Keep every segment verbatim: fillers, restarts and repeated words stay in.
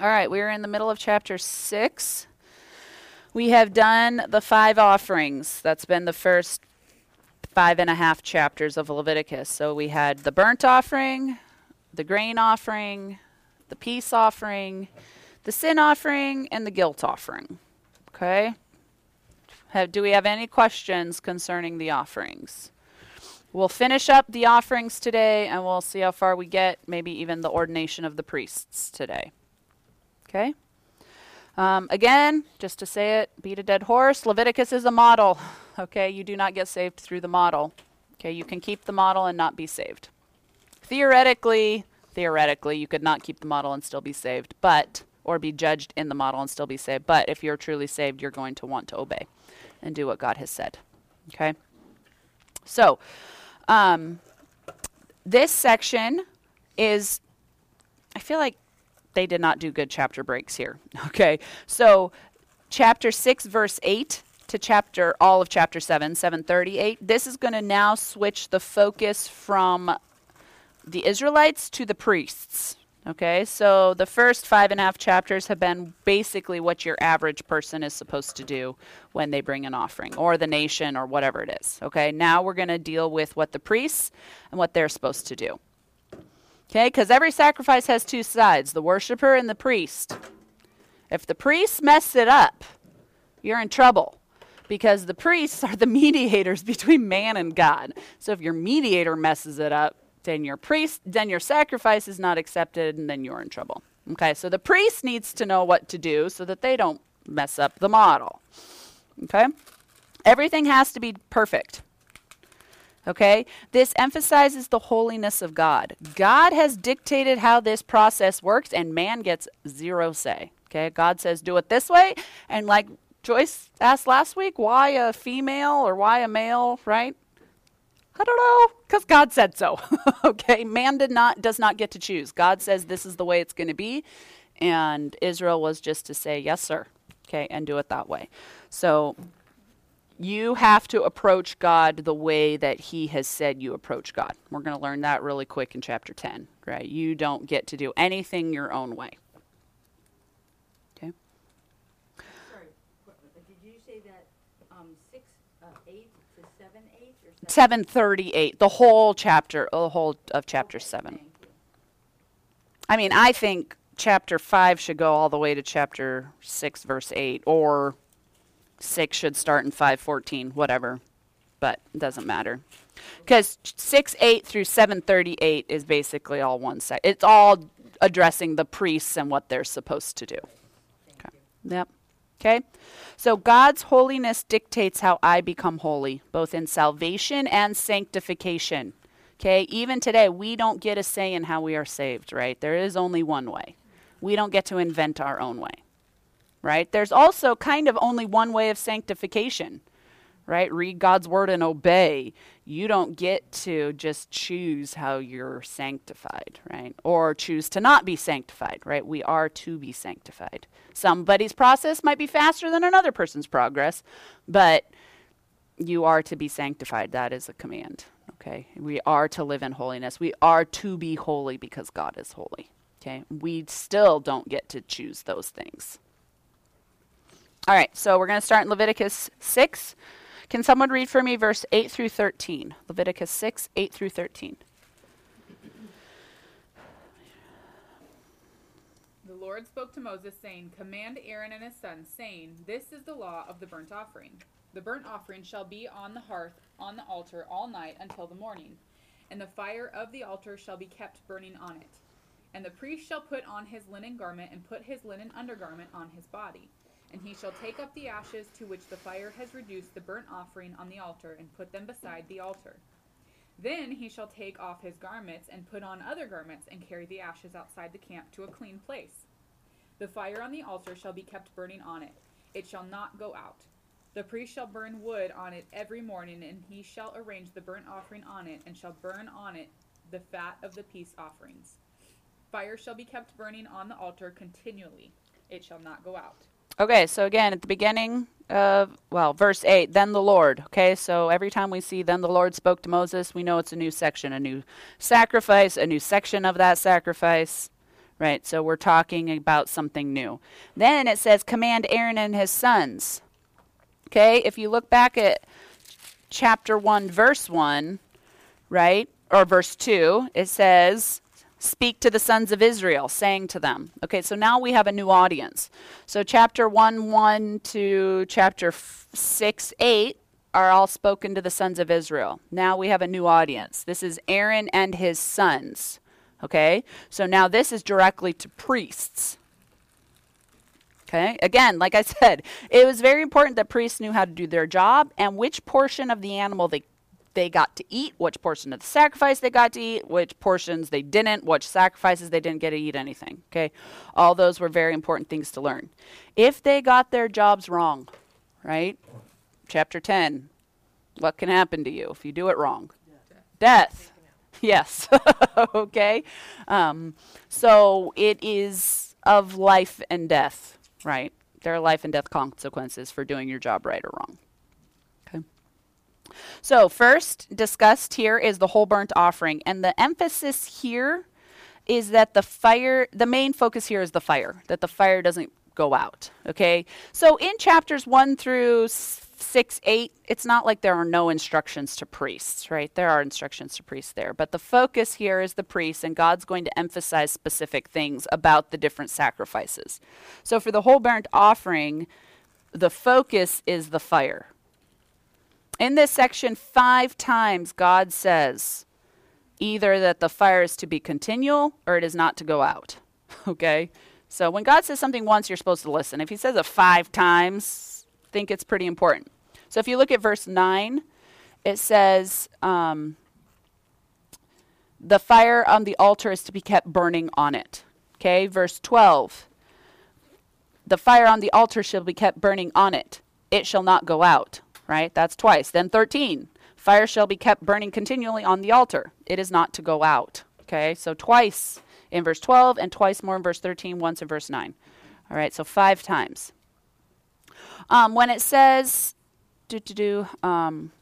All right, we're in the middle of chapter six. We have done the five offerings. That's been the first five and a half chapters of Leviticus. So we had the burnt offering, the grain offering, the peace offering, the sin offering, and the guilt offering. Okay? Have, do we have any questions concerning the offerings? We'll finish up the offerings today, and we'll see how far we get, maybe even the ordination of the priests today. Okay? Um, again, just to say it, beat a dead horse, Leviticus is a model. Okay? You do not get saved through the model. Okay? You can keep the model and not be saved. Theoretically, theoretically, you could not keep the model and still be saved, but, or be judged in the model and still be saved. But if you're truly saved, you're going to want to obey and do what God has said. Okay? So, um, this section is, I feel like they did not do good chapter breaks here. Okay, so chapter six, verse eight to chapter, all of chapter seven, seven thirty-eight, this is going to now switch the focus from the Israelites to the priests. Okay, so the first five and a half chapters have been basically what your average person is supposed to do when they bring an offering, or the nation, or whatever it is. Okay, now we're going to deal with what the priests and what they're supposed to do. Okay, because every sacrifice has two sides, the worshiper and the priest. If the priests mess it up, you're in trouble, because the priests are the mediators between man and God. So if your mediator messes it up, then your priest, then your sacrifice is not accepted, and then you're in trouble. Okay, so the priest needs to know what to do so that they don't mess up the model. Okay, everything has to be perfect. Okay, this emphasizes the holiness of God. God has dictated how this process works, and man gets zero say. Okay, God says do it this way, and like Joyce asked last week, why a female or why a male, right? I don't know, because God said so. Okay, man did not does not get to choose. God says this is the way it's going to be, and Israel was just to say yes, sir. Okay, and do it that way. So you have to approach God the way that he has said you approach God. We're going to learn that really quick in chapter ten, right? You don't get to do anything your own way. Okay? Sorry, did you say that um, six, uh, eight to seven, eight? Or seven? seven thirty-eight, the whole chapter, the whole of chapter okay, seven. I mean, I think chapter five should go all the way to chapter six, verse eight, or six should start in five fourteen, whatever, but it doesn't matter. Because six eight through seven thirty-eight is basically all one side. It's all addressing the priests and what they're supposed to do. Okay. Yep. Okay. So God's holiness dictates how I become holy, both in salvation and sanctification. Okay. Even today, we don't get a say in how we are saved, right? There is only one way. We don't get to invent our own way. Right? There's also kind of only one way of sanctification, right? Read God's word and obey. You don't get to just choose how you're sanctified, right? Or choose to not be sanctified, right? We are to be sanctified. Somebody's process might be faster than another person's progress, but you are to be sanctified. That is a command, okay? We are to live in holiness. We are to be holy because God is holy, okay? We still don't get to choose those things. All right, so we're going to start in Leviticus six. Can someone read for me verse eight through thirteen? Leviticus six, eight through thirteen. The Lord spoke to Moses, saying, Command Aaron and his sons, saying, This is the law of the burnt offering. The burnt offering shall be on the hearth on the altar all night until the morning, and the fire of the altar shall be kept burning on it. And the priest shall put on his linen garment and put his linen undergarment on his body. And he shall take up the ashes to which the fire has reduced the burnt offering on the altar, and put them beside the altar. Then he shall take off his garments, and put on other garments, and carry the ashes outside the camp to a clean place. The fire on the altar shall be kept burning on it. It shall not go out. The priest shall burn wood on it every morning, and he shall arrange the burnt offering on it, and shall burn on it the fat of the peace offerings. Fire shall be kept burning on the altar continually. It shall not go out. Okay, so again, at the beginning of, well, verse eight, then the Lord. Okay, so every time we see then the Lord spoke to Moses, we know it's a new section, a new sacrifice, a new section of that sacrifice, right? So we're talking about something new. Then it says, command Aaron and his sons. Okay, if you look back at chapter one, verse one, right, or verse two, it says, speak to the sons of Israel, saying to them. Okay, so now we have a new audience. So chapter one, one to chapter f- six, eight are all spoken to the sons of Israel. Now we have a new audience. This is Aaron and his sons. Okay, so now this is directly to priests. Okay, again, like I said, it was very important that priests knew how to do their job and which portion of the animal they they got to eat, which portion of the sacrifice they got to eat, which portions they didn't, which sacrifices they didn't get to eat anything. Okay, all those were very important things to learn. If they got their jobs wrong, right? Chapter ten, what can happen to you if you do it wrong? Death. Death. Yes. Okay. Um, so it is of life and death, right? There are life and death consequences for doing your job right or wrong. Okay. So first discussed here is the whole burnt offering. And the emphasis here is that the fire, the main focus here is the fire, that the fire doesn't go out. Okay. So in chapters one through six, eight, it's not like there are no instructions to priests, right? There are instructions to priests there, but the focus here is the priests, and God's going to emphasize specific things about the different sacrifices. So for the whole burnt offering, the focus is the fire. In this section, five times God says either that the fire is to be continual or it is not to go out. Okay? So when God says something once, you're supposed to listen. If he says it five times, think it's pretty important. So if you look at verse nine, it says, um, the fire on the altar is to be kept burning on it. Okay, verse twelve, the fire on the altar shall be kept burning on it. It shall not go out, right? That's twice. Then thirteen, fire shall be kept burning continually on the altar. It is not to go out. Okay, so twice in verse twelve and twice more in verse thirteen, once in verse nine. All right, so five times. Um, when it says do, do, do, um,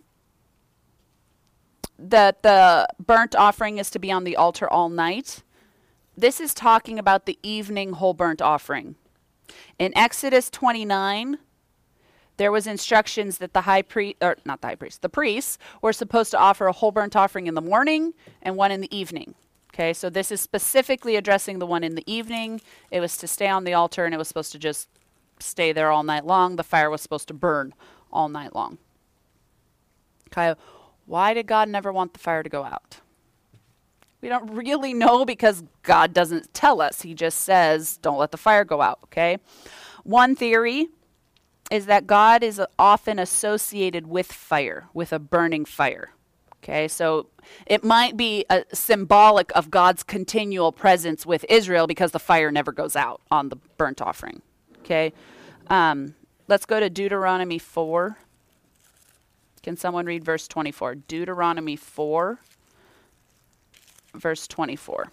that the burnt offering is to be on the altar all night, this is talking about the evening whole burnt offering. In Exodus twenty-nine, there was instructions that the high priest, or not the high priest, the priests were supposed to offer a whole burnt offering in the morning and one in the evening. Okay, so this is specifically addressing the one in the evening. It was to stay on the altar, and it was supposed to just stay there all night long. The fire was supposed to burn all night long. Okay, why did God never want the fire to go out? We don't really know because God doesn't tell us. He just says, don't let the fire go out, okay? One theory is that God is often associated with fire, with a burning fire. Okay, so it might be a symbolic of God's continual presence with Israel because the fire never goes out on the burnt offering. Okay, um, let's go to Deuteronomy four. Can someone read verse twenty-four? Deuteronomy four, verse twenty-four.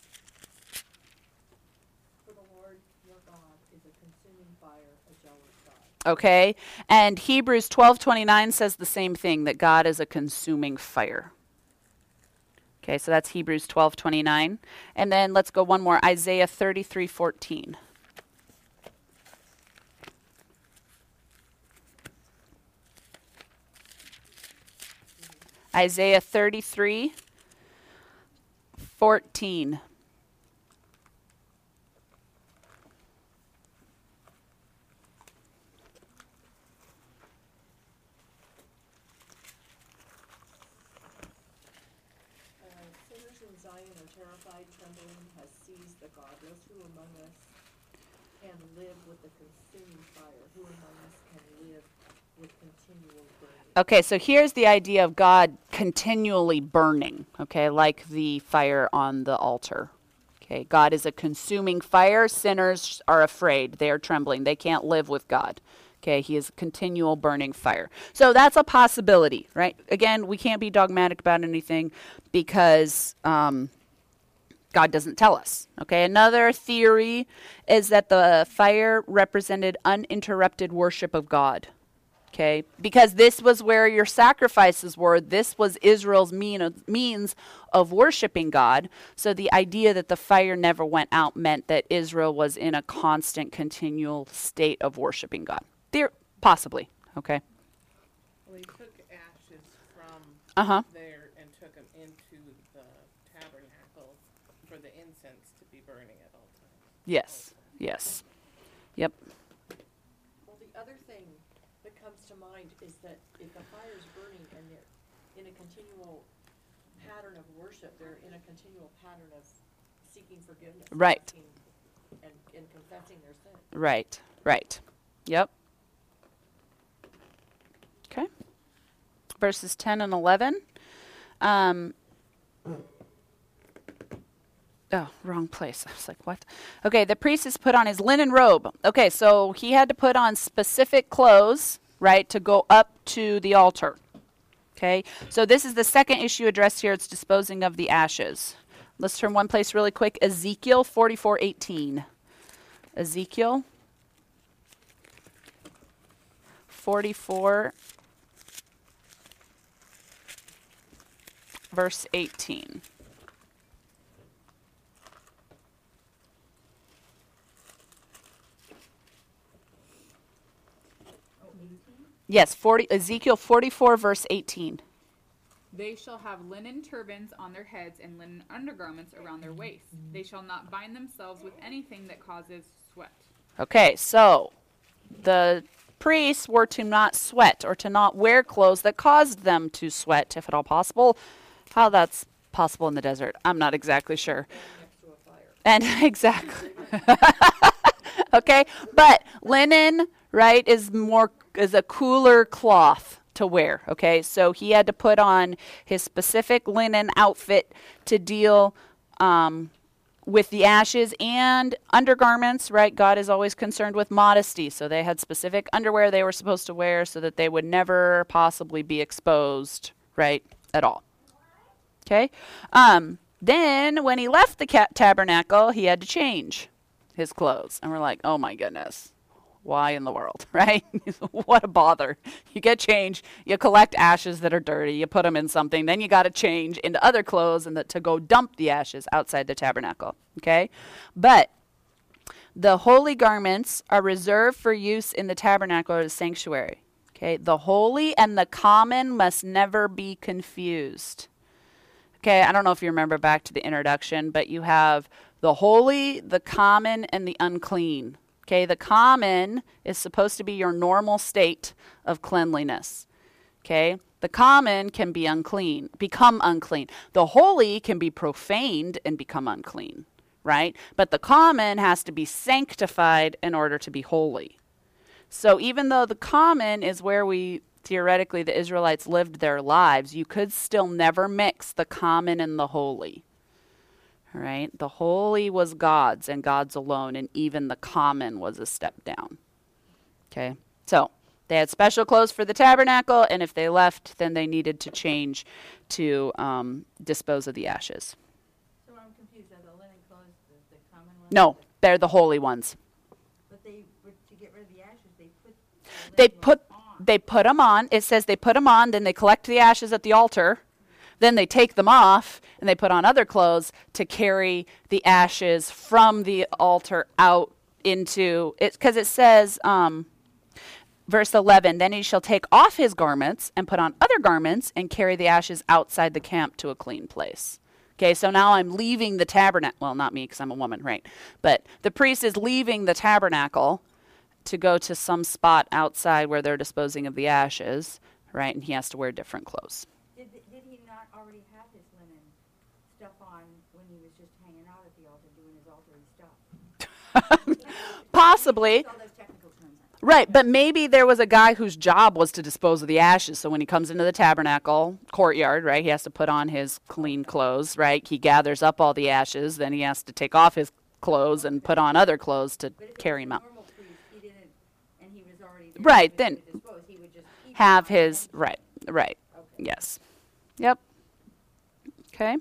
For the Lord your God is a consuming fire, a jealous God. Okay, and Hebrews twelve twenty-nine says the same thing, that God is a consuming fire. Okay, so that's Hebrews twelve twenty-nine. And then let's go one more, Isaiah thirty-three fourteen. Isaiah thirty-three fourteen. Sinners in Zion are terrified, trembling has seized the godless. Who among us can live with the consuming fire? Who among us can live with continual burning? Okay, so here's the idea of God continually burning, okay, like the fire on the altar. Okay, God is a consuming fire. Sinners are afraid. They are trembling. They can't live with God. Okay, he is a continual burning fire. So that's a possibility, right? Again, we can't be dogmatic about anything because um, God doesn't tell us. Okay, another theory is that the fire represented uninterrupted worship of God. Okay, because this was where your sacrifices were. This was Israel's mean, means of worshiping God. So the idea that the fire never went out meant that Israel was in a constant, continual state of worshiping God. There, possibly. Okay. Well, he took ashes from Uh huh. there and took them into the tabernacle for the incense to be burning at all times. Yes. Yes. Yep. Well, the other thing that comes to mind is that if the fire's burning and they're in a continual pattern of worship, they're in a continual pattern of seeking forgiveness. Right. asking And, and confessing their sin. Right. Right. Yep. Okay. Verses ten and eleven. Um, oh, wrong place. I was like, what? Okay, the priest is put on his linen robe. Okay, so he had to put on specific clothes, right, to go up to the altar. Okay, so this is the second issue addressed here. It's disposing of the ashes. Let's turn one place really quick. Ezekiel forty-four eighteen. Ezekiel forty-four, verse eighteen. Yes, forty, Ezekiel forty-four, verse eighteen. They shall have linen turbans on their heads and linen undergarments around their waists. They shall not bind themselves with anything that causes sweat. Okay, so the priests were to not sweat or to not wear clothes that caused them to sweat, if at all possible. How that's possible in the desert, I'm not exactly sure. Next to a fire. And exactly. Okay, but linen, right, is more is a cooler cloth to wear. Okay, so he had to put on his specific linen outfit to deal um, with the ashes and undergarments. Right, God is always concerned with modesty, so they had specific underwear they were supposed to wear so that they would never possibly be exposed, right, at all. Okay, um, then when he left the ca- tabernacle, he had to change his clothes, and we're like, oh my goodness, why in the world, right? What a bother. You get changed, you collect ashes that are dirty, you put them in something, then you got to change into other clothes and the, to go dump the ashes outside the tabernacle. Okay, but the holy garments are reserved for use in the tabernacle or the sanctuary. Okay, the holy and the common must never be confused. Okay, I don't know if you remember back to the introduction, but you have the holy, the common, and the unclean. Okay, the common is supposed to be your normal state of cleanliness. Okay, the common can be unclean, become unclean. The holy can be profaned and become unclean, right? But the common has to be sanctified in order to be holy. So even though the common is where we theoretically the Israelites lived their lives, you could still never mix the common and the holy. All right? The holy was God's and God's alone, and even the common was a step down. Okay? So they had special clothes for the tabernacle, and if they left, then they needed to change to um, dispose of the ashes. So I'm confused, are the linen clothes the, the common ones? No, they're the holy ones. But they, were- to get rid of the ashes, they put the They linen put ones on. they put them on. It says they put them on, then they collect the ashes at the altar. Then they take them off and they put on other clothes to carry the ashes from the altar out into it. Because it says, um, verse eleven, then he shall take off his garments and put on other garments and carry the ashes outside the camp to a clean place. Okay, so now I'm leaving the tabernacle. Well, not me because I'm a woman, right? But the priest is leaving the tabernacle to go to some spot outside where they're disposing of the ashes, right? And he has to wear different clothes. Did, th- did he not already have his linen stuff on when he was just hanging out at the altar doing his altar stuff? Possibly. All those technical terms. Right, but maybe there was a guy whose job was to dispose of the ashes. So when he comes into the tabernacle courtyard, right, he has to put on his clean clothes, right? He gathers up all the ashes, then he has to take off his clothes and put on other clothes to But if it carry was them a out. normal priest, he didn't, and he was already there Right, when he then would dispose, he would just keep Have them on his, and- right, right, Okay. yes. Yep. Okay.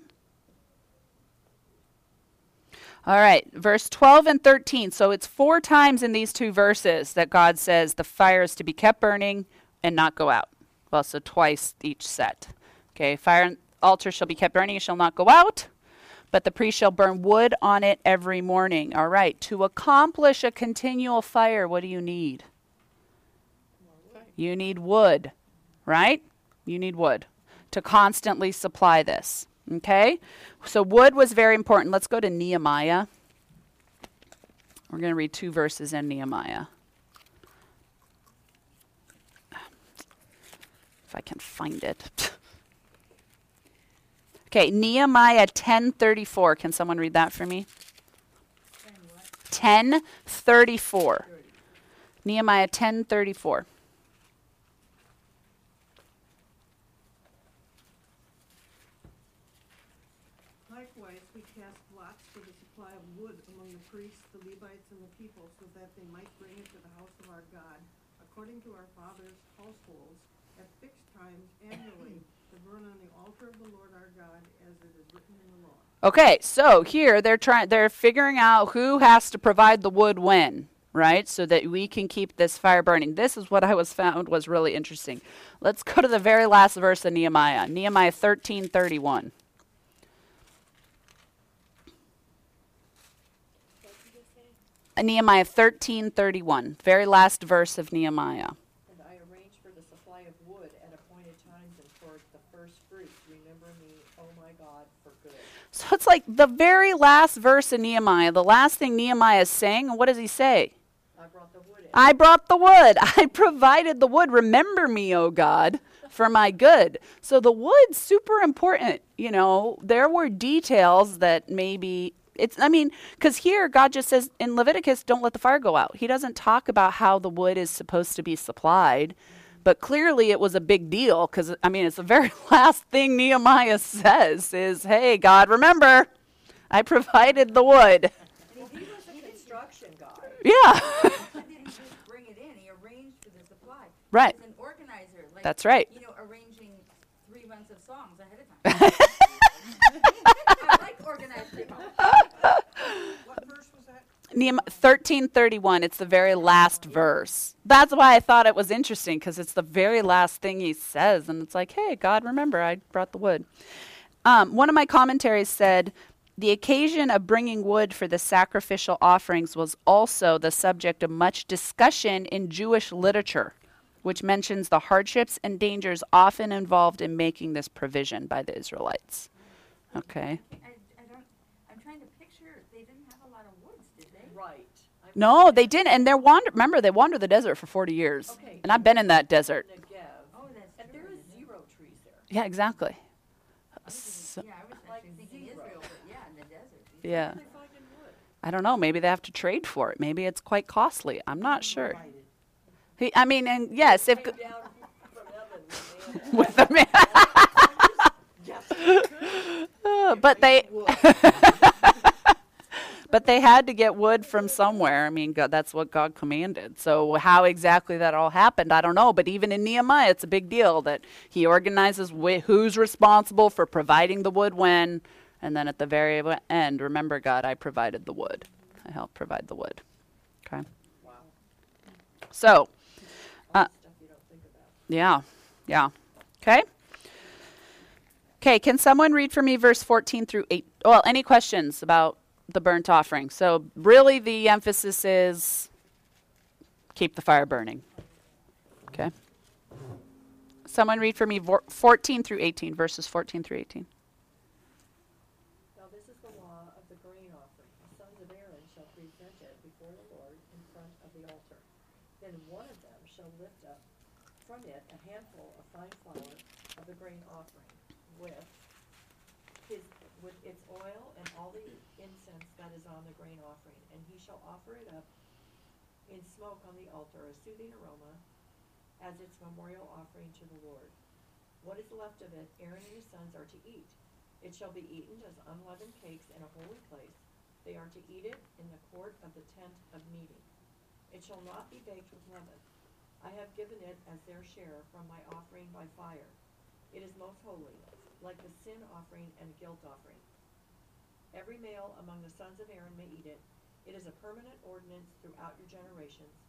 All right, verse twelve and thirteen. So it's four times in these two verses that God says the fire is to be kept burning and not go out. Well, so twice each set. Okay, fire and altar shall be kept burning, it shall not go out, but the priest shall burn wood on it every morning. All right, to accomplish a continual fire, what do you need? You need wood, right? You need wood to constantly supply this. Okay, so wood was very important. Let's go to Nehemiah. We're going to read two verses in Nehemiah. If I can find it. Okay, Nehemiah ten thirty-four. Can someone read that for me? ten thirty-four. Nehemiah ten thirty-four. Likewise, we cast lots for the supply of wood among the priests, the Levites, and the people, so that they might bring it to the house of our God, according to our fathers' households, at fixed times annually, to burn on the altar of the Lord our God, as it is written in the law. Okay, so here they're trying they're figuring out who has to provide the wood when, right? So that we can keep this fire burning. This is what I was found was really interesting. Let's go to the very last verse of Nehemiah. Nehemiah thirteen thirty-one. Nehemiah thirteen thirty-one, very last verse of Nehemiah. And I arrange for the supply of wood at appointed times and for the first fruits. Remember me, O my God, for good. So it's like the very last verse of Nehemiah, the last thing Nehemiah is saying, and what does he say? I brought the wood in. I brought the wood. I provided the wood. Remember me, O God, for my good. So the wood's super important. You know, there were details that maybe it's, I mean, because here God just says in Leviticus, don't let the fire go out. He doesn't talk about how the wood is supposed to be supplied. But clearly it was a big deal because, I mean, it's the very last thing Nehemiah says is, hey, God, remember, I provided the wood. And he was a construction guy. Yeah. He didn't just bring it in, he arranged for the supply. Right. He was an organizer, like, That's right. you know, arranging three months of songs ahead of time. I like organized people. What verse was that? Nehemiah thirteen thirty-one, it's the very last verse. That's why I thought it was interesting, because it's the very last thing he says. And it's like, hey, God, remember, I brought the wood. Um, one of my commentaries said, the occasion of bringing wood for the sacrificial offerings was also the subject of much discussion in Jewish literature, which mentions the hardships and dangers often involved in making this provision by the Israelites. Okay. I, I don't, I'm trying to picture, they didn't have a lot of woods, did they? Right. I No, they didn't. And they're wander. Remember, they wandered the desert for forty years. Okay. And I've been in that desert. Negev. Oh, that's And true. there is isn't it? zero trees there. Yeah, exactly. I was So- thinking- Yeah, I was Like actually thinking zero. Israel, but yeah, in the desert. yeah. Where are they finding wood? I don't know. Maybe they have to trade for it. Maybe it's quite costly. I'm not sure. He, I mean, and yes, if Came down from heaven with the man. Uh, but they, but they had to get wood from somewhere. I mean, God, that's what God commanded. So how exactly that all happened, I don't know. But even in Nehemiah, it's a big deal that he organizes wh- who's responsible for providing the wood when, and then at the very w- end, remember, God, I provided the wood. I helped provide the wood. Okay. Wow. So, All Uh, the stuff you don't think about. yeah, yeah. Okay. Okay, can someone read for me verse fourteen through eight? Well, any questions about the burnt offering? So really the emphasis is keep the fire burning. Okay. Someone read for me vor- fourteen through eighteen, verses fourteen through eighteen. Now this is the law of the grain offering. The sons of Aaron shall present it before the Lord in front of the altar. Then one of them shall lift up from it a handful of fine flour of the grain offering with his, with its oil and all the incense that is on the grain offering. And he shall offer it up in smoke on the altar, a soothing aroma, as its memorial offering to the Lord. What is left of it, Aaron and his sons are to eat. It shall be eaten as unleavened cakes in a holy place. They are to eat it in the court of the tent of meeting. It shall not be baked with leaven. I have given it as their share from my offering by fire. It is most holy, like the sin offering and guilt offering. Every male among the sons of Aaron may eat it. It is a permanent ordinance throughout your generations.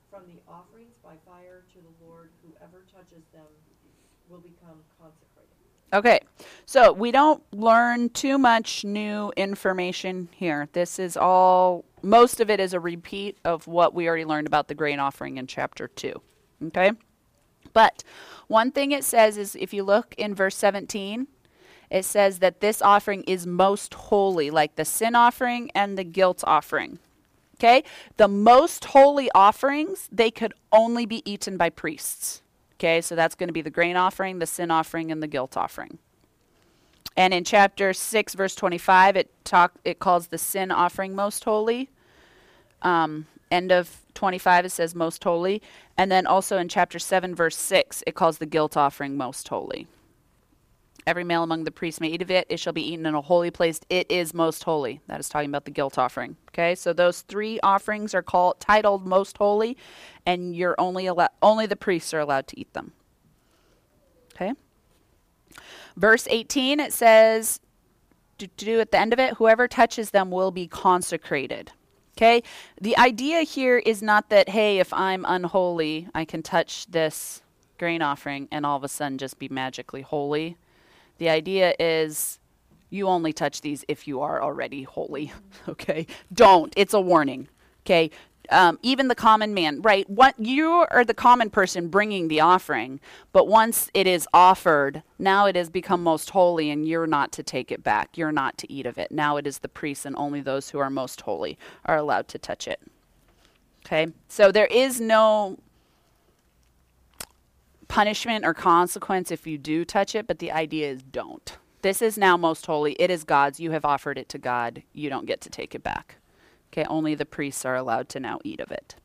from the offerings by fire to the Lord. Whoever touches them will become consecrated. Okay, so we don't learn too much new information here. This is all, most of it is a repeat of what we already learned about the grain offering in chapter two. Okay? But one thing it says is, if you look in verse seventeen, it says that this offering is most holy, like the sin offering and the guilt offering. Okay? The most holy offerings, they could only be eaten by priests. Okay, so that's going to be the grain offering, the sin offering, and the guilt offering. And in chapter six, verse twenty-five, it talk it calls the sin offering most holy. Um, end of twenty-five, it says most holy. And then also in chapter seven, verse six, it calls the guilt offering most holy. Every male among the priests may eat of it. It shall be eaten in a holy place. It is most holy. That is talking about the guilt offering. Okay, so those three offerings are called titled most holy, and you're only allowed, only the priests are allowed to eat them. Okay. Verse eighteen, it says, to do at the end of it, whoever touches them will be consecrated. Okay, the idea here is not that, hey, if I'm unholy, I can touch this grain offering and all of a sudden just be magically holy. The idea is you only touch these if you are already holy, okay? Don't. It's a warning, okay? Um, even the common man, right? What, you are the common person bringing the offering, but once it is offered, now it has become most holy, and you're not to take it back. You're not to eat of it. Now it is the priests, and only those who are most holy are allowed to touch it, okay? So there is no punishment or consequence if you do touch it, but the idea is don't. This is now most holy. It is God's. You have offered it to God. You don't get to take it back. Okay, only the priests are allowed to now eat of it.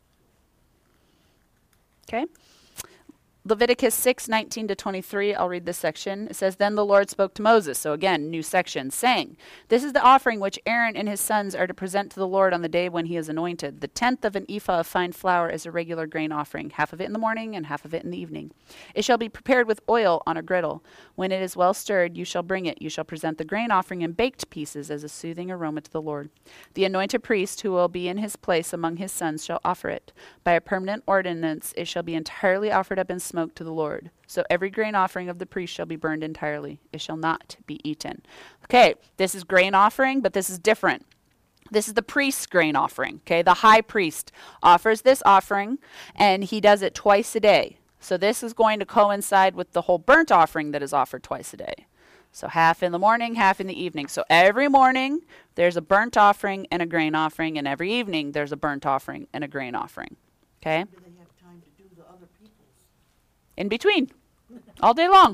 Okay. Leviticus six, nineteen to twenty-three, I'll read this section. It says, Then the Lord spoke to Moses, so again, new section, saying, This is the offering which Aaron and his sons are to present to the Lord on the day when he is anointed. The tenth of an ephah of fine flour is a regular grain offering, half of it in the morning and half of it in the evening. It shall be prepared with oil on a griddle. When it is well stirred, you shall bring it. You shall present the grain offering in baked pieces as a soothing aroma to the Lord. The anointed priest who will be in his place among his sons shall offer it. By a permanent ordinance, it shall be entirely offered up in smoke to the Lord. So every grain offering of the priest shall be burned entirely. It shall not be eaten. Okay, this is grain offering, but this is different. This is the priest's grain offering. Okay, the high priest offers this offering, and he does it twice a day. So this is going to coincide with the whole burnt offering that is offered twice a day. So half in the morning, half in the evening. So every morning there's a burnt offering and a grain offering, and every evening there's a burnt offering and a grain offering. Okay? Do they have time to do the other people's? In between, all day long.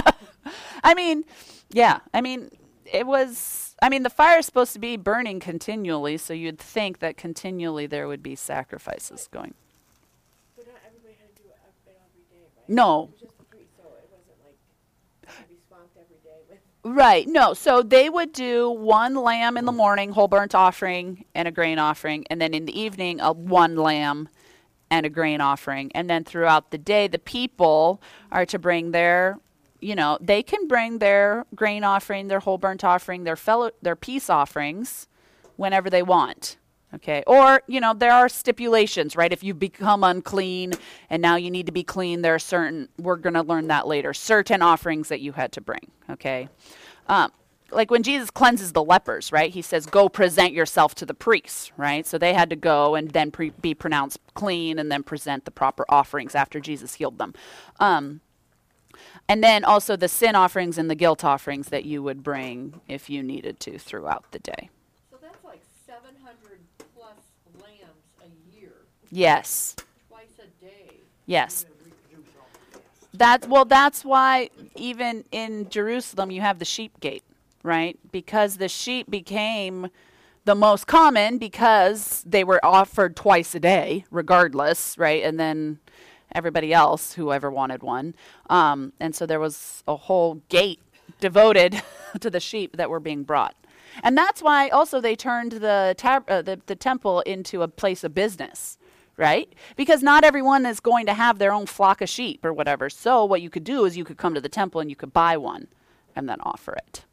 I mean, yeah, I mean, it was, I mean, the fire is supposed to be burning continually, so you'd think that continually there would be sacrifices going. But not everybody had to do it every every day, right? No. It was just the priest, so it wasn't like to be swamped every day with. Right, no, so they would do one lamb in the morning, whole burnt offering and a grain offering, and then in the evening, a one lamb and a grain offering. And then throughout the day, the people are to bring their, you know, they can bring their grain offering, their whole burnt offering, their fellow, their peace offerings whenever they want. Okay. Or, you know, there are stipulations, right? If you become unclean and now you need to be clean, there are certain, we're going to learn that later, certain offerings that you had to bring. Okay. Um, like when Jesus cleanses the lepers, right? He says, go present yourself to the priests, right? So they had to go and then pre- be pronounced clean and then present the proper offerings after Jesus healed them. Um, and then also the sin offerings and the guilt offerings that you would bring if you needed to throughout the day. So that's like seven hundred plus lambs a year, Yes. twice a day. Yes. That's, well, that's why even in Jerusalem you have the sheep gate, right? Because the sheep became the most common because they were offered twice a day, regardless, right? And then everybody else, whoever wanted one. Um, and so there was a whole gate devoted to the sheep that were being brought. And that's why also they turned the, tab- uh, the the temple into a place of business, right? Because not everyone is going to have their own flock of sheep or whatever. So what you could do is you could come to the temple and you could buy one and then offer it.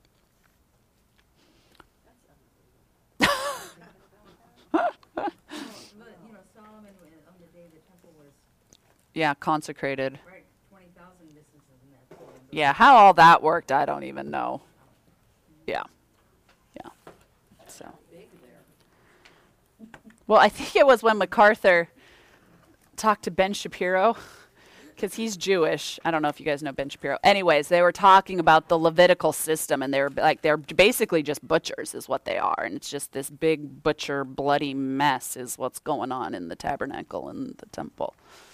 But, you know, Solomon, when- on the day temple was, Yeah, consecrated. right, twenty thousand, this is in that. building. Yeah, how all that worked, I don't even know. Yeah. Yeah. So. Big there. Well, I think it was when MacArthur talked to Ben Shapiro, because he's Jewish. I don't know if you guys know Ben Shapiro. Anyways, they were talking about the Levitical system, and they were like, they're basically just butchers, is what they are, and it's just this big butcher, bloody mess, is what's going on in the tabernacle and the temple.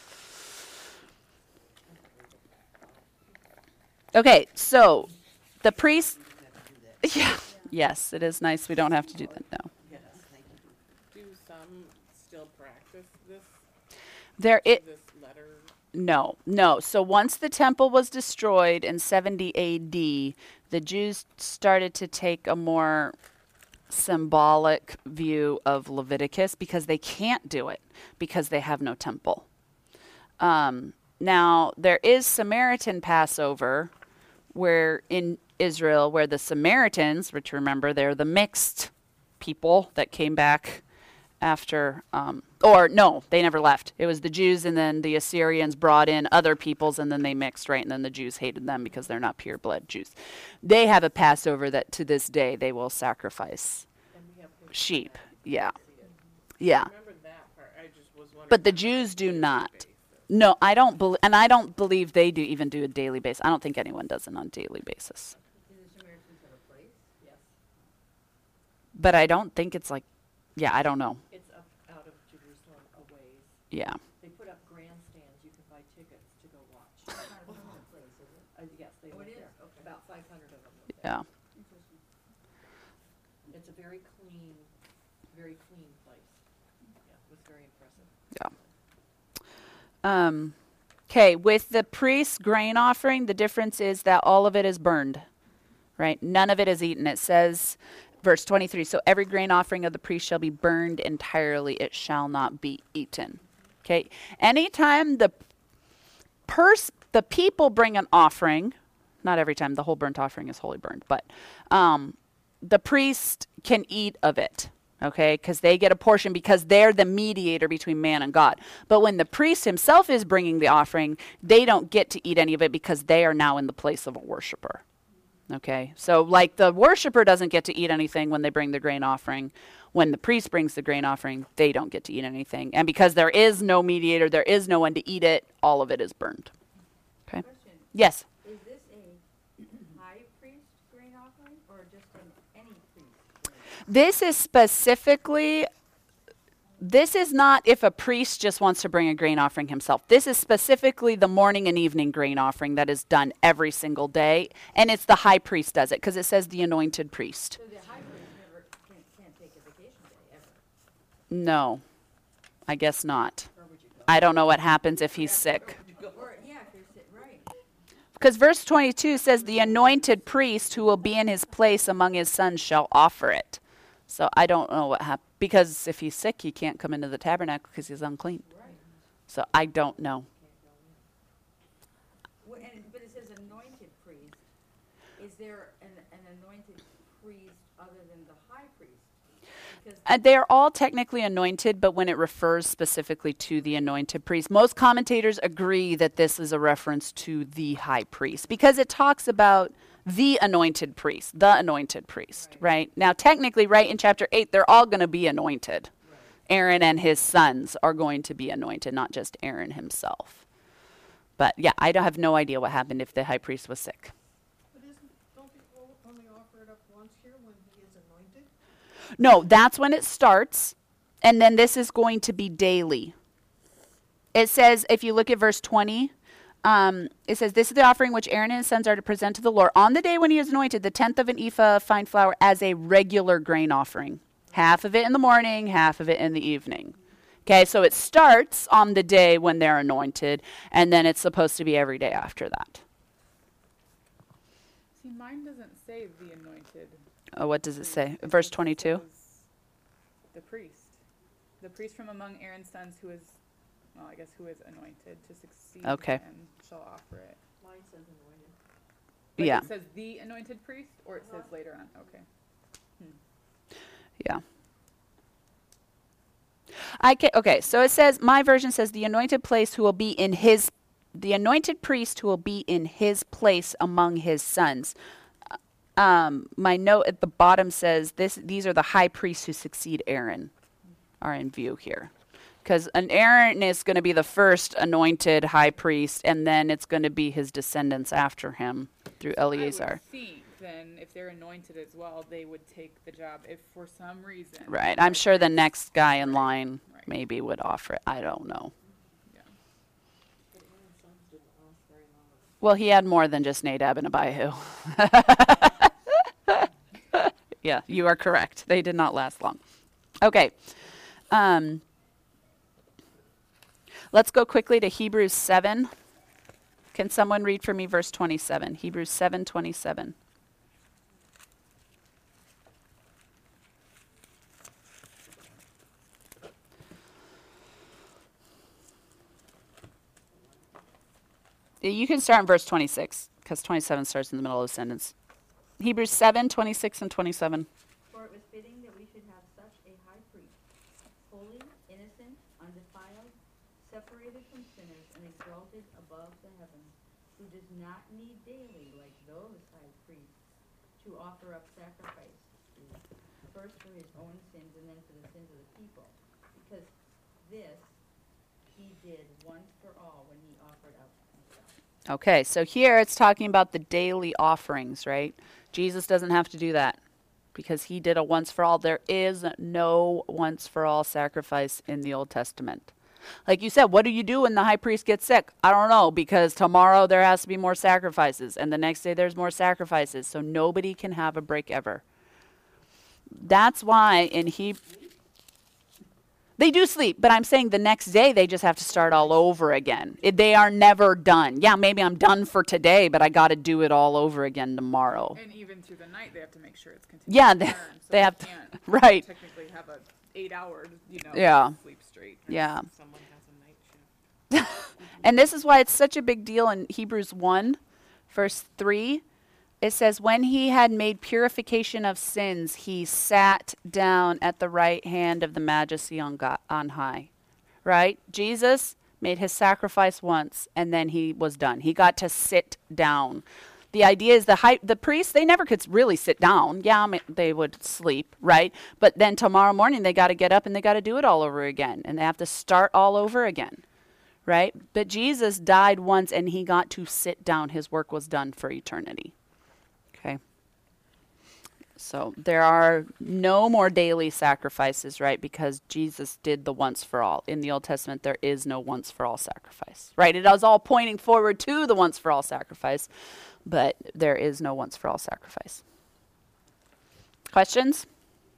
Okay, so the priest. Yeah. Yes, it is nice. We don't have to do that now. Do some still practice this, There it. this letter? No, no. So once the temple was destroyed in seventy A D, the Jews started to take a more symbolic view of Leviticus because they can't do it because they have no temple. Um, now, there is Samaritan Passover where in Israel, where the Samaritans, which remember, they're the mixed people that came back after, um, or no, they never left. It was the Jews, and then the Assyrians brought in other peoples, and then they mixed, right? And then the Jews hated them because they're not pure blood Jews. They have a Passover that to this day they will sacrifice And we have pictures of sheep. that. Yeah. See it. Yeah. I remember that part, I just was wondering. But the on a Jews do daily not. basis. No, I don't believe, and I don't believe they do even do a daily basis. I don't think anyone does it on a daily basis. Do the Samaritans have a place? Yes, But I don't think it's like, yeah, I don't know. it's up out of Jerusalem a ways. Yeah. They put up grandstands, you can buy tickets to go watch. It's not a permanent place, is it? Uh, yes, they Oh, live it there. is? Okay. About five hundred of them live there. Yeah. Interesting. It's a very clean, very clean place. Yeah, it was very impressive. Um, okay, with the priest's grain offering, the difference is that all of it is burned, right? None of it is eaten. It says, verse twenty-three, so every grain offering of the priest shall be burned entirely. It shall not be eaten. Okay, anytime the pers- the people bring an offering, not every time, the whole burnt offering is wholly burned, but um, the priest can eat of it. Okay, because they get a portion because they're the mediator between man and God. But when the priest himself is bringing the offering, they don't get to eat any of it because they are now in the place of a worshiper. Okay, so like the worshiper doesn't get to eat anything when they bring the grain offering. When the priest brings the grain offering, they don't get to eat anything. And because there is no mediator, there is no one to eat it, all of it is burned. Okay, Question, yes. is this a high priest grain offering or just an any priest grain? This is specifically, this is not if a priest just wants to bring a grain offering himself. This is specifically the morning and evening grain offering that is done every single day. And it's the high priest does it because it says the anointed priest. So the high priest never, can't, can't take a vacation day ever? No, I guess not. Where would you go? I don't know what happens if he's sick. Or, yeah, if you're sit, right. Because verse twenty-two says the anointed priest who will be in his place among his sons shall offer it. So I don't know what happened. Because if he's sick, he can't come into the tabernacle because he's unclean. Right. So I don't know. Well, and, but it says anointed priest. Is there an, an anointed priest other than the high priest? Because Uh, they're all technically anointed, but when it refers specifically to the anointed priest, most commentators agree that this is a reference to the high priest because it talks about the anointed priest, the anointed priest, right? right? Now, technically, right in chapter eight, they're all going to be anointed. Right. Aaron and his sons are going to be anointed, not just Aaron himself. But yeah, I don't have no idea what happened if the high priest was sick. But isn't, don't they o- only offer it up once here when he is anointed? No, that's when it starts, and then this is going to be daily. It says, if you look at verse twenty, um, it says, this is the offering which Aaron and his sons are to present to the Lord on the day when he is anointed, the tenth of an ephah of fine flour as a regular grain offering. Half of it in the morning, half of it in the evening. Okay, so it starts on the day when they're anointed, and then it's supposed to be every day after that. See, mine doesn't say the anointed. Oh, what does it say? priest. Verse just twenty-two? says The priest. The priest from among Aaron's sons who is, well, I guess who is anointed to succeed Okay. and shall offer it. Mine says anointed. But Yeah. it says the anointed priest, or it says later on? Okay. Yeah. I can, okay, so it says, my version says, the anointed place who will be in his, the anointed priest who will be in his place among his sons. Um, my note at the bottom says, this, these are the high priests who succeed Aaron are in view here. Because an Aaron is going to be the first anointed high priest, and then it's going to be his descendants after him through I Eleazar. would think then if they're anointed as well, they would take the job if for some reason. Right. I'm sure the Right. next guy in line Right. maybe would offer it. I don't know. Yeah. But Aaron's sons didn't last very long. Well, he had more than just Nadab and Abihu. Yeah, you are correct. They did not last long. Okay. Um, let's go quickly to Hebrews seven. Can someone read for me verse twenty-seven? Hebrews seven twenty-seven. You can start in verse twenty-six, because twenty-seven starts in the middle of the sentence. Hebrews seven, twenty-six, and twenty-seven. For it was fitting that we should have such a high priest, holy, innocent, undefiled, separated from sinners, and exalted above the heavens, who does not need daily, like those high priests, to offer up sacrifice, first for his own sins and then for the sins of the people. Because this he did once for all when he offered up himself. Okay, so here it's talking about the daily offerings, right? Jesus doesn't have to do that because he did a once for all. There is no once for all sacrifice in the Old Testament. Like you said, what do you do when the high priest gets sick? I don't know, because tomorrow there has to be more sacrifices, and the next day there's more sacrifices, so nobody can have a break ever. That's why in Hebrew, they do sleep, but I'm saying the next day they just have to start all over again. It, they are never done. Yeah, maybe I'm done for today, but I got to do it all over again tomorrow. And even through the night, they have to make sure it's continuous. Yeah, they- burn, so they have to- can't right. Technically, have a eight hour, you know, Yeah. sleep straight. Yeah. Someone has a night shift. And this is why it's such a big deal in Hebrews one, verse three. It says, when he had made purification of sins, he sat down at the right hand of the majesty on, God, on high. Right? Jesus made his sacrifice once, and then he was done. He got to sit down. The idea is the high, the priests, they never could really sit down. Yeah, I mean, they would sleep, right? But then tomorrow morning, they got to get up and they got to do it all over again. And they have to start all over again. Right? But Jesus died once, and he got to sit down. His work was done for eternity. Okay. So there are no more daily sacrifices, right? Because Jesus did the once for all. In the Old Testament, there is no once for all sacrifice, right? It is all pointing forward to the once for all sacrifice, but there is no once for all sacrifice. Questions?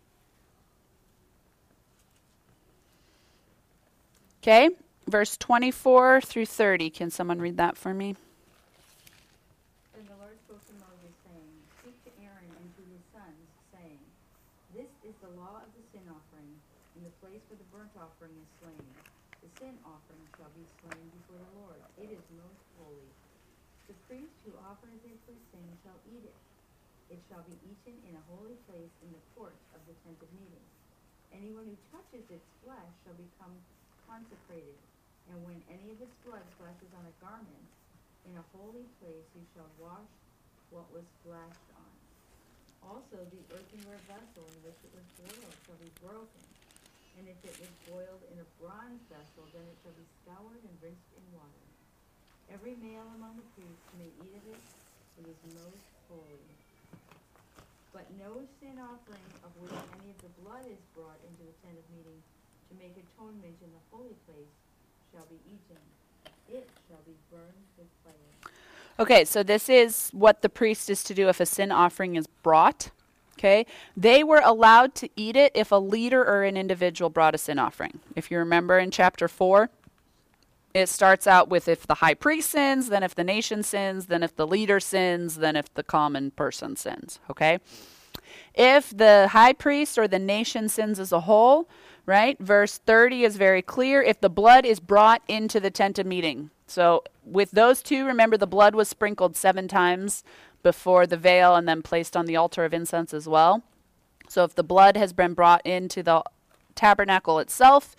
Okay. Verse twenty-four through thirty. Can someone read that for me? Then the Lord spoke to Moses, saying, Speak to Aaron and to his sons, saying, This is the law of the sin offering, in the place where the burnt offering is slain. The sin offering shall be slain before the Lord. It is most holy. The priest who offers it for sin shall eat it. It shall be eaten in a holy place in the court of the tent of meeting. Anyone who touches its flesh shall become consecrated. And when any of its blood splashes on a garment, in a holy place you shall wash what was splashed on. Also the earthenware vessel in which it was boiled shall be broken. And if it was boiled in a bronze vessel, then it shall be scoured and rinsed in water. Every male among the priests may eat of it. It is most holy. But no sin offering of which any of the blood is brought into the tent of meeting to make atonement in the holy place shall be eaten. It shall be burned with fire. Okay, so this is what the priest is to do if a sin offering is brought. Okay, they were allowed to eat it if a leader or an individual brought a sin offering. If you remember in chapter four, it starts out with if the high priest sins, then if the nation sins, then if the leader sins, then if the common person sins. Okay, if the high priest or the nation sins as a whole, right? Verse thirty is very clear. If the blood is brought into the tent of meeting. So with those two, remember the blood was sprinkled seven times before the veil and then placed on the altar of incense as well. So if the blood has been brought into the tabernacle itself,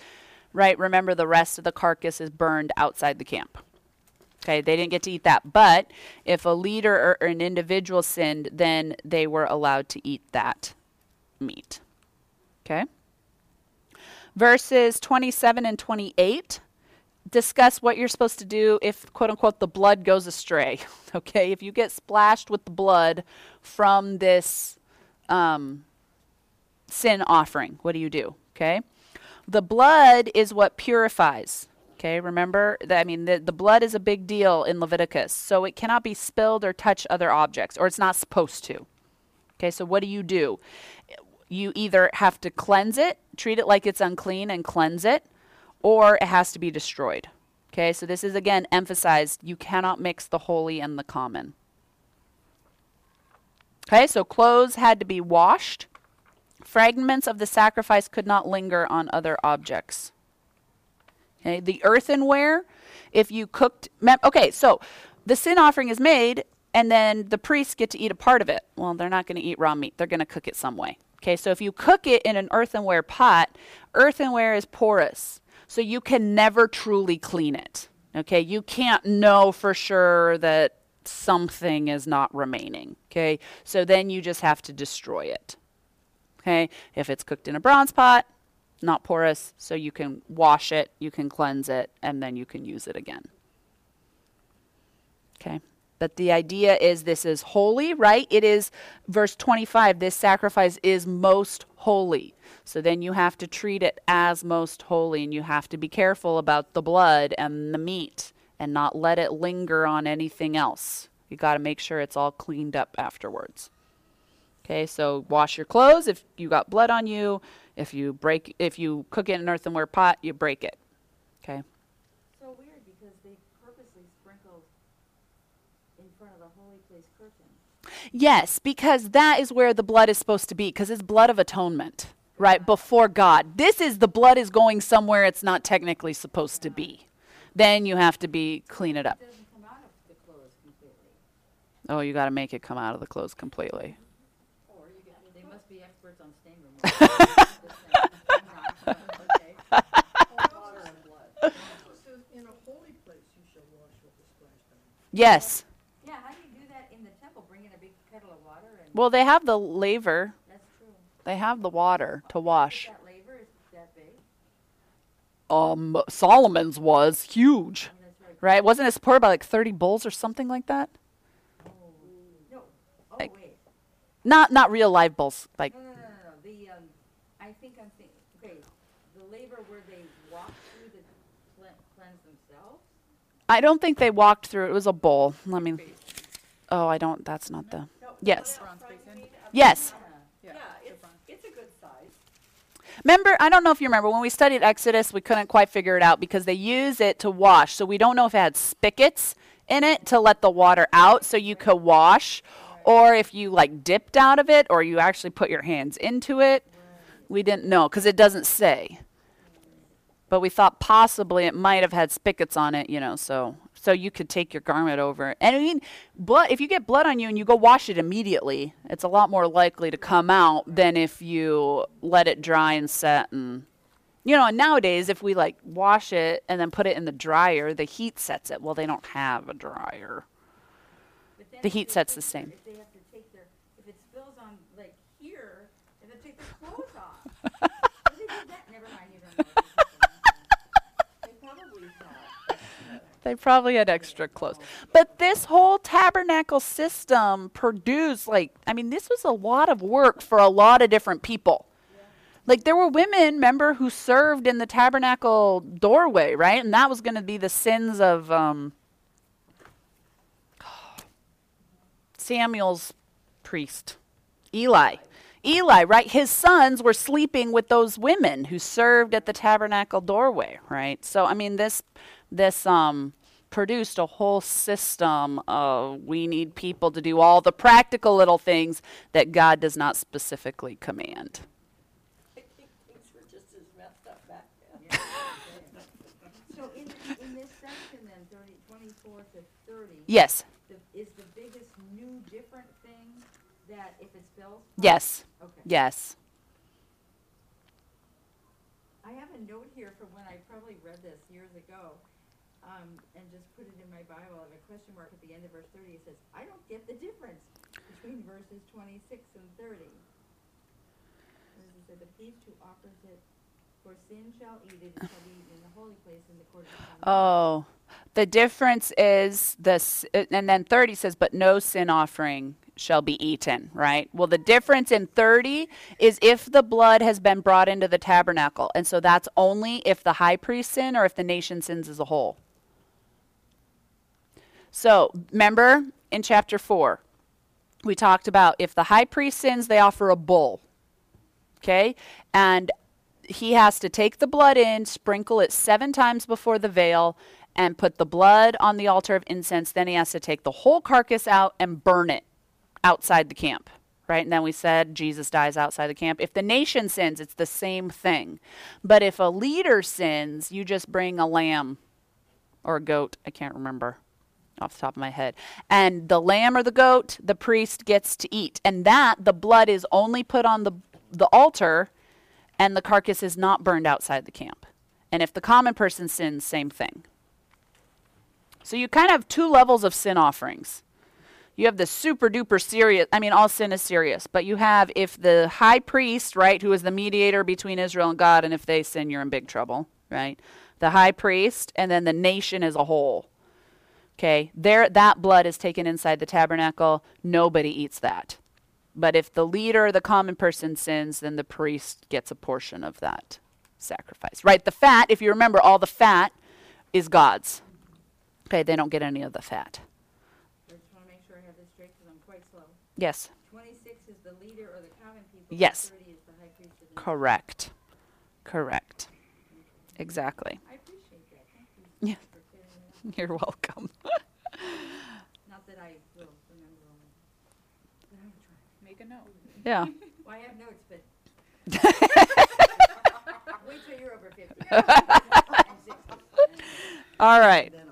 right? Remember, the rest of the carcass is burned outside the camp. Okay, they didn't get to eat that. But if a leader or, or an individual sinned, then they were allowed to eat that meat. Okay? Verses twenty-seven and twenty-eight discuss what you're supposed to do if, quote unquote, the blood goes astray. Okay, if you get splashed with the blood from this um, sin offering, what do you do? Okay, the blood is what purifies. Okay, remember that, I mean, the, the blood is a big deal in Leviticus, so it cannot be spilled or touch other objects, or it's not supposed to. Okay, so what do you do? You either have to cleanse it, treat it like it's unclean and cleanse it, or it has to be destroyed. Okay, so this is again emphasized, you cannot mix the holy and the common. Okay, so clothes had to be washed. Fragments of the sacrifice could not linger on other objects. Okay, the earthenware, if you cooked, okay, so the sin offering is made, and then the priests get to eat a part of it. Well, they're not going to eat raw meat. They're going to cook it some way. Okay, so if you cook it in an earthenware pot, earthenware is porous, so you can never truly clean it. Okay, you can't know for sure that something is not remaining. Okay, so then you just have to destroy it. Okay, if it's cooked in a bronze pot, not porous, so you can wash it, you can cleanse it, and then you can use it again. Okay, but the idea is this is holy, right? It is, verse twenty-five, this sacrifice is most holy. So then you have to treat it as most holy, and you have to be careful about the blood and the meat and not let it linger on anything else. You got to make sure it's all cleaned up afterwards. Okay, so wash your clothes if you got blood on you. If you break, if you cook it in an earthenware pot, you break it. Okay. So weird because they purposely sprinkled in front of the holy place curtain. Yes, because that is where the blood is supposed to be, because it's blood of atonement, right, before God. This is the blood is going somewhere it's not technically supposed to be. Then you have to be clean it up. It doesn't come out of the clothes completely. Oh, you got to make it come out of the clothes completely. Or you get, they must be experts on stain removal. Okay. Water and blood. It says, in a holy place you shall wash with the splashdown. Yes. Yeah, how do you do that in the temple? Bring in a big kettle of water and Well, they have the laver. that's true. They have the water to wash. That laver is that big. Um, Solomon's was huge, And that's right. right? Wasn't it supported by like thirty bulls or something like that? Oh no. Oh Like- wait. Not not real live bulls. Like No, no, no, no, no. The um, I think I'm thinking. Okay, the laver where they walk through the cle- cleanse themselves. I don't think they walked through. It was a bowl. Let me. Oh, I don't. That's not the. No, Yes. Bronze basin. Yes. Yeah. Yeah, Yeah, they're it's, bronze. it's a good size. Remember, I don't know if you remember when we studied Exodus, we couldn't quite figure it out because they use it to wash. So we don't know if it had spigots in it to let the water out so you could wash, or if you like dipped out of it, or you actually put your hands into it. We didn't know because it doesn't say. But we thought possibly it might have had spigots on it, you know, so so you could take your garment over. And I mean, blood, if you get blood on you and you go wash it immediately, it's a lot more likely to come out than if you let it dry and set. And, you know, and nowadays, if we like wash it and then put it in the dryer, the heat sets it. Well, they don't have a dryer. But then The if heat they set's take the their- same. If they have to take their, if it spills on like here, they have to take their clothes off. How do they do that? Never mind, you don't know. They probably have. They probably had extra clothes. But this whole tabernacle system produced, like, I mean, this was a lot of work for a lot of different people. Like, there were women, remember, who served in the tabernacle doorway, right? And that was going to be the sins of um, Samuel's priest, Eli. Eli, right? His sons were sleeping with those women who served at the tabernacle doorway, right? So, I mean, this this um, produced a whole system of we need people to do all the practical little things that God does not specifically command. I think things were just as messed up back then. So in, in this section then, thirty, twenty-four to thirty. Yes, The, is the biggest new different thing that if it spills? yes, Okay. yes. I have a note here for when when I probably read this years ago, um, and just put it in my Bible, I have a question mark at the end of verse thirty. It says, I don't get the difference between verses twenty-six and thirty. What does it say? The priest who offers it for sin shall eat it, it shall be eaten in the holy place in the court of the Oh, the difference is this, and then thirty says, but no sin offering shall be eaten, right? Well, the difference in thirty is if the blood has been brought into the tabernacle. And so that's only if the high priest sin or if the nation sins as a whole. So remember in chapter four, we talked about if the high priest sins, they offer a bull. Okay? And he has to take the blood in, sprinkle it seven times before the veil, and put the blood on the altar of incense. Then he has to take the whole carcass out and burn it outside the camp, right? And then we said Jesus dies outside the camp. If the nation sins, it's the same thing. But if a leader sins, you just bring a lamb or a goat. I can't remember off the top of my head. And the lamb or the goat, the priest gets to eat. And that, the blood is only put on the, the altar, and the carcass is not burned outside the camp. And if the common person sins, same thing. So you kind of have two levels of sin offerings. You have the super duper serious, I mean, all sin is serious, but you have if the high priest, right, who is the mediator between Israel and God, and if they sin, you're in big trouble, right? The high priest, and then the nation as a whole. Okay, there, that blood is taken inside the tabernacle. Nobody eats that. But if the leader or the common person sins, then the priest gets a portion of that sacrifice, right? The fat, if you remember, all the fat is God's. Okay, they don't get any of the fat. I just want to make sure I have this straight because I'm quite slow. Yes. twenty-six is the leader or the common people. Yes. thirty is the high priest. Of the Correct. Correct. Exactly. I appreciate that. Thank you Yeah. for clearing it up. You're welcome. Not that I will remember all of it. But I will try. Make a note. Yeah. Well, I have notes, but wait till you're over fifty. And sixty. All right. Then I'll-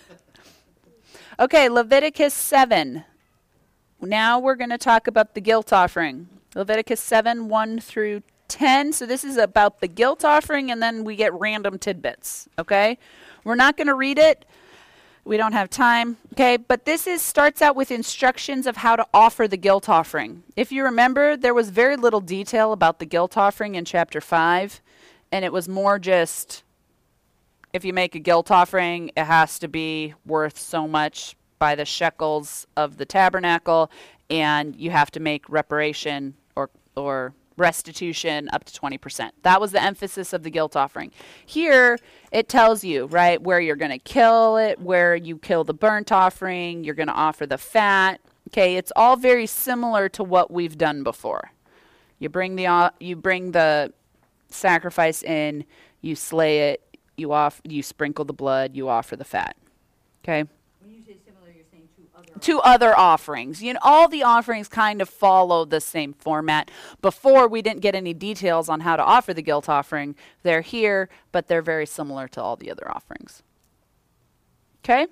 Okay, Leviticus seven. Now we're going to talk about the guilt offering. Leviticus seven, one through ten. So this is about the guilt offering, and then we get random tidbits, okay? We're not going to read it. We don't have time, okay? But this is starts out with instructions of how to offer the guilt offering. If you remember, there was very little detail about the guilt offering in chapter five, and it was more just, if you make a guilt offering, it has to be worth so much by the shekels of the tabernacle, and you have to make reparation or or restitution up to twenty percent. That was the emphasis of the guilt offering. Here, it tells you, right, where you're going to kill it, where you kill the burnt offering, you're going to offer the fat. Okay, it's all very similar to what we've done before. You bring the uh, you bring the sacrifice in, you slay it, you off you sprinkle the blood, you offer the fat. Okay? When you say similar, you're saying two other. Two other offerings. You know, all the offerings kind of follow the same format. Before, we didn't get any details on how to offer the guilt offering. They're here, but they're very similar to all the other offerings. Okay?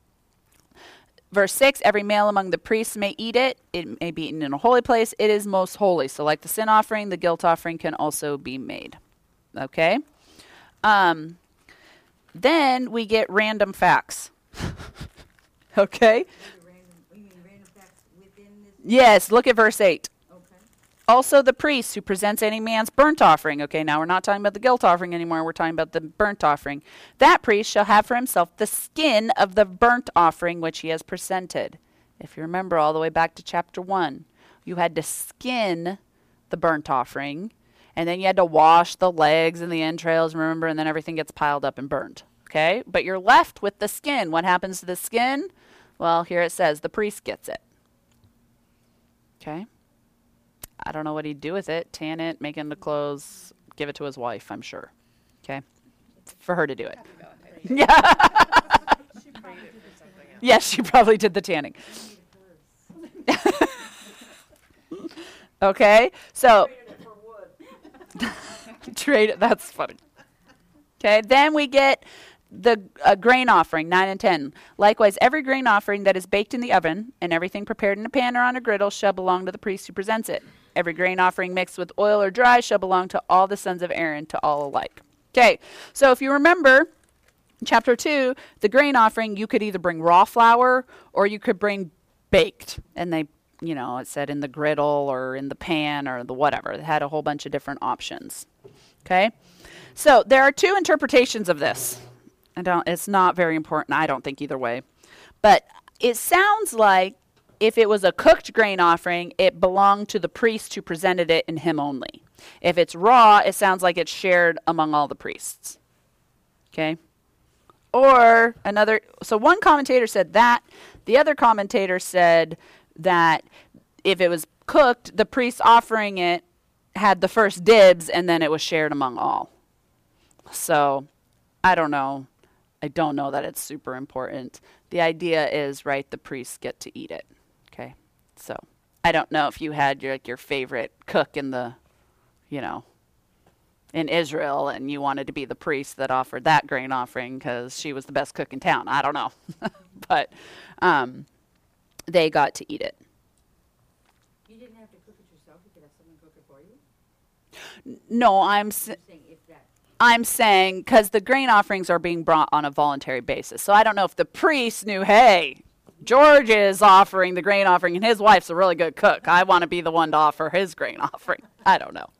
Verse six, every male among the priests may eat it. It may be eaten in a holy place. It is most holy. So like the sin offering, the guilt offering can also be made. Okay? Um, then we get random facts. Okay? Random, you mean random facts within this? Yes, look at verse eight. Okay. Also the priest who presents any man's burnt offering. Okay, now we're not talking about the guilt offering anymore. We're talking about the burnt offering. That priest shall have for himself the skin of the burnt offering which he has presented. If you remember all the way back to chapter one, you had to skin the burnt offering, and then you had to wash the legs and the entrails, remember, and then everything gets piled up and burned. Okay, but you're left with the skin. What happens to the skin? Well, here it says the priest gets it. Okay. I don't know what he'd do with it. Tan it, make it into clothes, give it to his wife, I'm sure. Okay? For her to do it. Yeah. She prayed it for something else. Yes, she probably did the tanning. Okay? So, Traded it for wood. trade it. That's funny. Okay, then we get the uh, grain offering, nine and ten. Likewise, every grain offering that is baked in the oven and everything prepared in a pan or on a griddle shall belong to the priest who presents it. Every grain offering mixed with oil or dry shall belong to all the sons of Aaron, to all alike. Okay, so if you remember, chapter two, the grain offering, you could either bring raw flour or you could bring baked. And they, you know, it said in the griddle or in the pan or the whatever. It had a whole bunch of different options. Okay, so there are two interpretations of this. I don't, it's not very important, I don't think, either way. But it sounds like if it was a cooked grain offering, it belonged to the priest who presented it and him only. If it's raw, it sounds like it's shared among all the priests. Okay? Or another, so one commentator said that. The other commentator said that if it was cooked, the priest offering it had the first dibs and then it was shared among all. So, I don't know. I don't know that it's super important. The idea is, right, the priests get to eat it. Okay? So, I don't know if you had your, like, your favorite cook in the, you know, in Israel and you wanted to be the priest that offered that grain offering because she was the best cook in town. I don't know. But um, they got to eat it. You didn't have to cook it yourself. You could have someone cook it for you. No, I'm... S- I'm saying if that. I'm saying because the grain offerings are being brought on a voluntary basis. So I don't know if the priest knew, hey, George is offering the grain offering and his wife's a really good cook. I want to be the one to offer his grain offering. I don't know.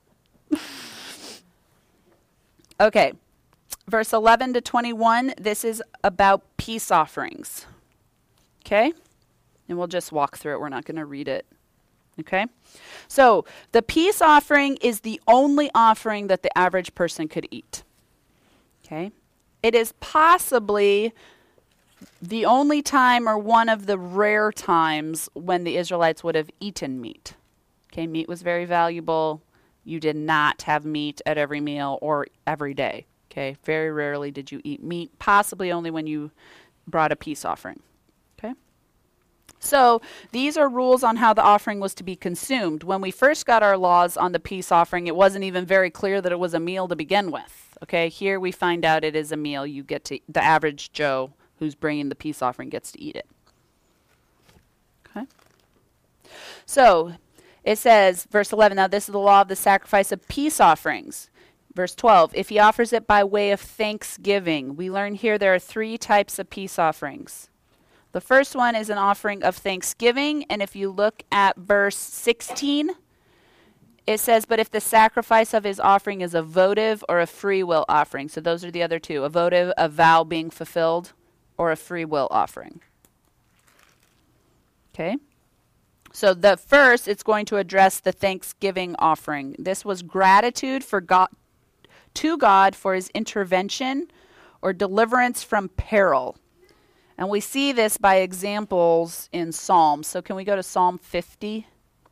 Okay, verse eleven to twenty-one, this is about peace offerings. Okay? And we'll just walk through it. We're not going to read it. Okay? So, the peace offering is the only offering that the average person could eat. Okay? It is possibly the only time or one of the rare times when the Israelites would have eaten meat. Okay, meat was very valuable. You did not have meat at every meal or every day. Okay, very rarely did you eat meat, possibly only when you brought a peace offering. Okay, so these are rules on how the offering was to be consumed. When we first got our laws on the peace offering, it wasn't even very clear that it was a meal to begin with. Okay, here we find out it is a meal. You get to, the average Joe who's bringing the peace offering gets to eat it. Okay, so it says, verse eleven, now this is the law of the sacrifice of peace offerings. Verse twelve, if he offers it by way of thanksgiving. We learn here there are three types of peace offerings. The first one is an offering of thanksgiving, and if you look at verse sixteen, it says, but if the sacrifice of his offering is a votive or a free will offering. So those are the other two, a votive, a vow being fulfilled, or a free will offering. Okay? So the first, it's going to address the thanksgiving offering. This was gratitude for God, to God for his intervention or deliverance from peril. And we see this by examples in Psalms. So can we go to Psalm fifty?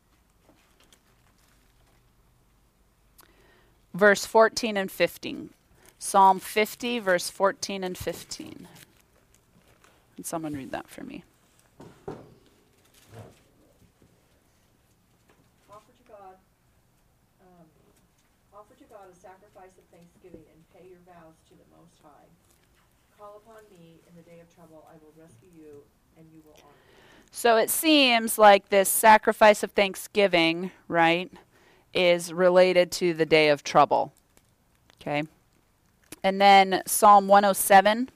Verse fourteen and fifteen. Psalm fifty, verse fourteen and fifteen. Can someone read that for me? Offer to God, um, offer to God a sacrifice of thanksgiving and pay your vows to the Most High. Call upon me in the day of trouble. I will rescue you, and you will honor me. So it seems like this sacrifice of thanksgiving, right, is related to the day of trouble. Okay. And then Psalm one oh seven,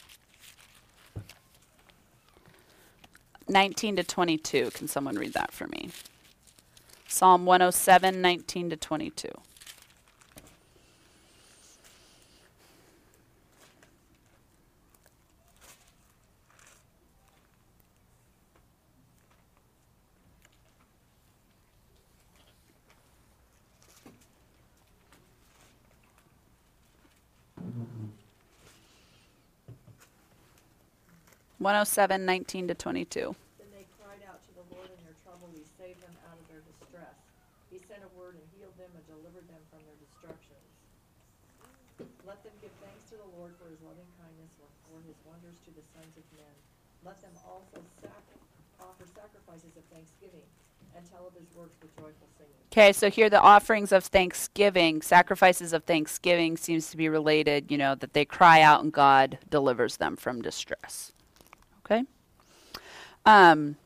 nineteen to twenty-two. Can someone read that for me? Psalm one oh seven, nineteen to twenty-two. one oh seven, nineteen to twenty-two. Then they cried out to the Lord in their trouble. He saved them out of their distress. He sent a word and healed them and delivered them from their destructions. Let them give thanks to the Lord for his loving kindness, or for his wonders to the sons of men. Let them also sac- offer sacrifices of thanksgiving and tell of his works with joyful singing. Okay, so here the offerings of thanksgiving, sacrifices of thanksgiving seems to be related, you know, that they cry out and God delivers them from distress. Okay? Um,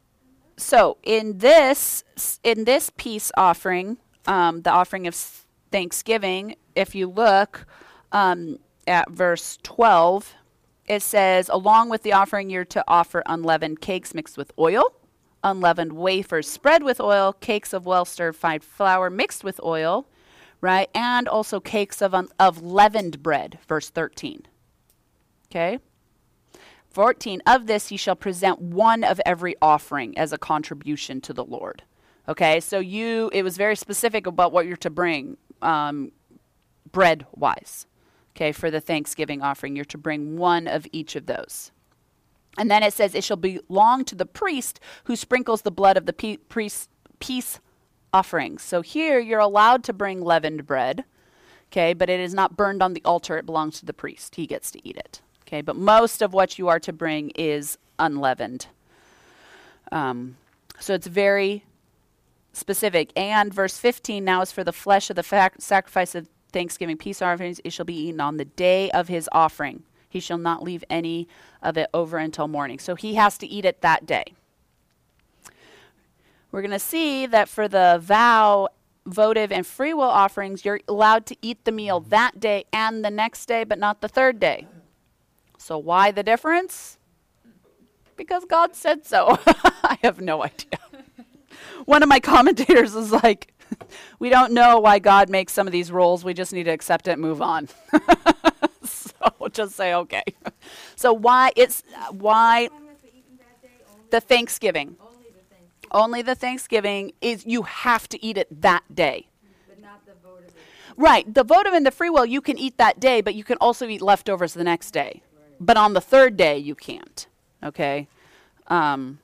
so in this in this peace offering, um, the offering of Thanksgiving, if you look um, at verse twelve, it says, along with the offering, you're to offer unleavened cakes mixed with oil, unleavened wafers spread with oil, cakes of well-stirred fine flour mixed with oil, right? And also cakes of, un- of leavened bread, verse thirteen. Okay? fourteen, of this ye shall present one of every offering as a contribution to the Lord. Okay, so you, it was very specific about what you're to bring, um, bread-wise. Okay, for the Thanksgiving offering, you're to bring one of each of those. And then it says, it shall belong to the priest who sprinkles the blood of the pe- priest, peace offerings. So here, you're allowed to bring leavened bread, okay, but it is not burned on the altar. It belongs to the priest. He gets to eat it. Okay, but most of what you are to bring is unleavened. Um, so it's very specific. And verse fifteen, now is for the flesh of the fac- sacrifice of Thanksgiving peace offerings, it shall be eaten on the day of his offering. He shall not leave any of it over until morning. So he has to eat it that day. We're going to see that for the vow, votive, and free will offerings, you're allowed to eat the meal that day and the next day, but not the third day. So why the difference? Because God said so. I have no idea. One of my commentators is like, we don't know why God makes some of these rules. We just need to accept it and move on. So we'll just say, okay. So why it's uh, why When was the eating that day? Only the Thanksgiving. Only the Thanksgiving, Only the Thanksgiving is you have to eat it that day. but not the votive. Right. The votive and the free will you can eat that day, but you can also eat leftovers the next day. But on the third day you can't. Okay. Um,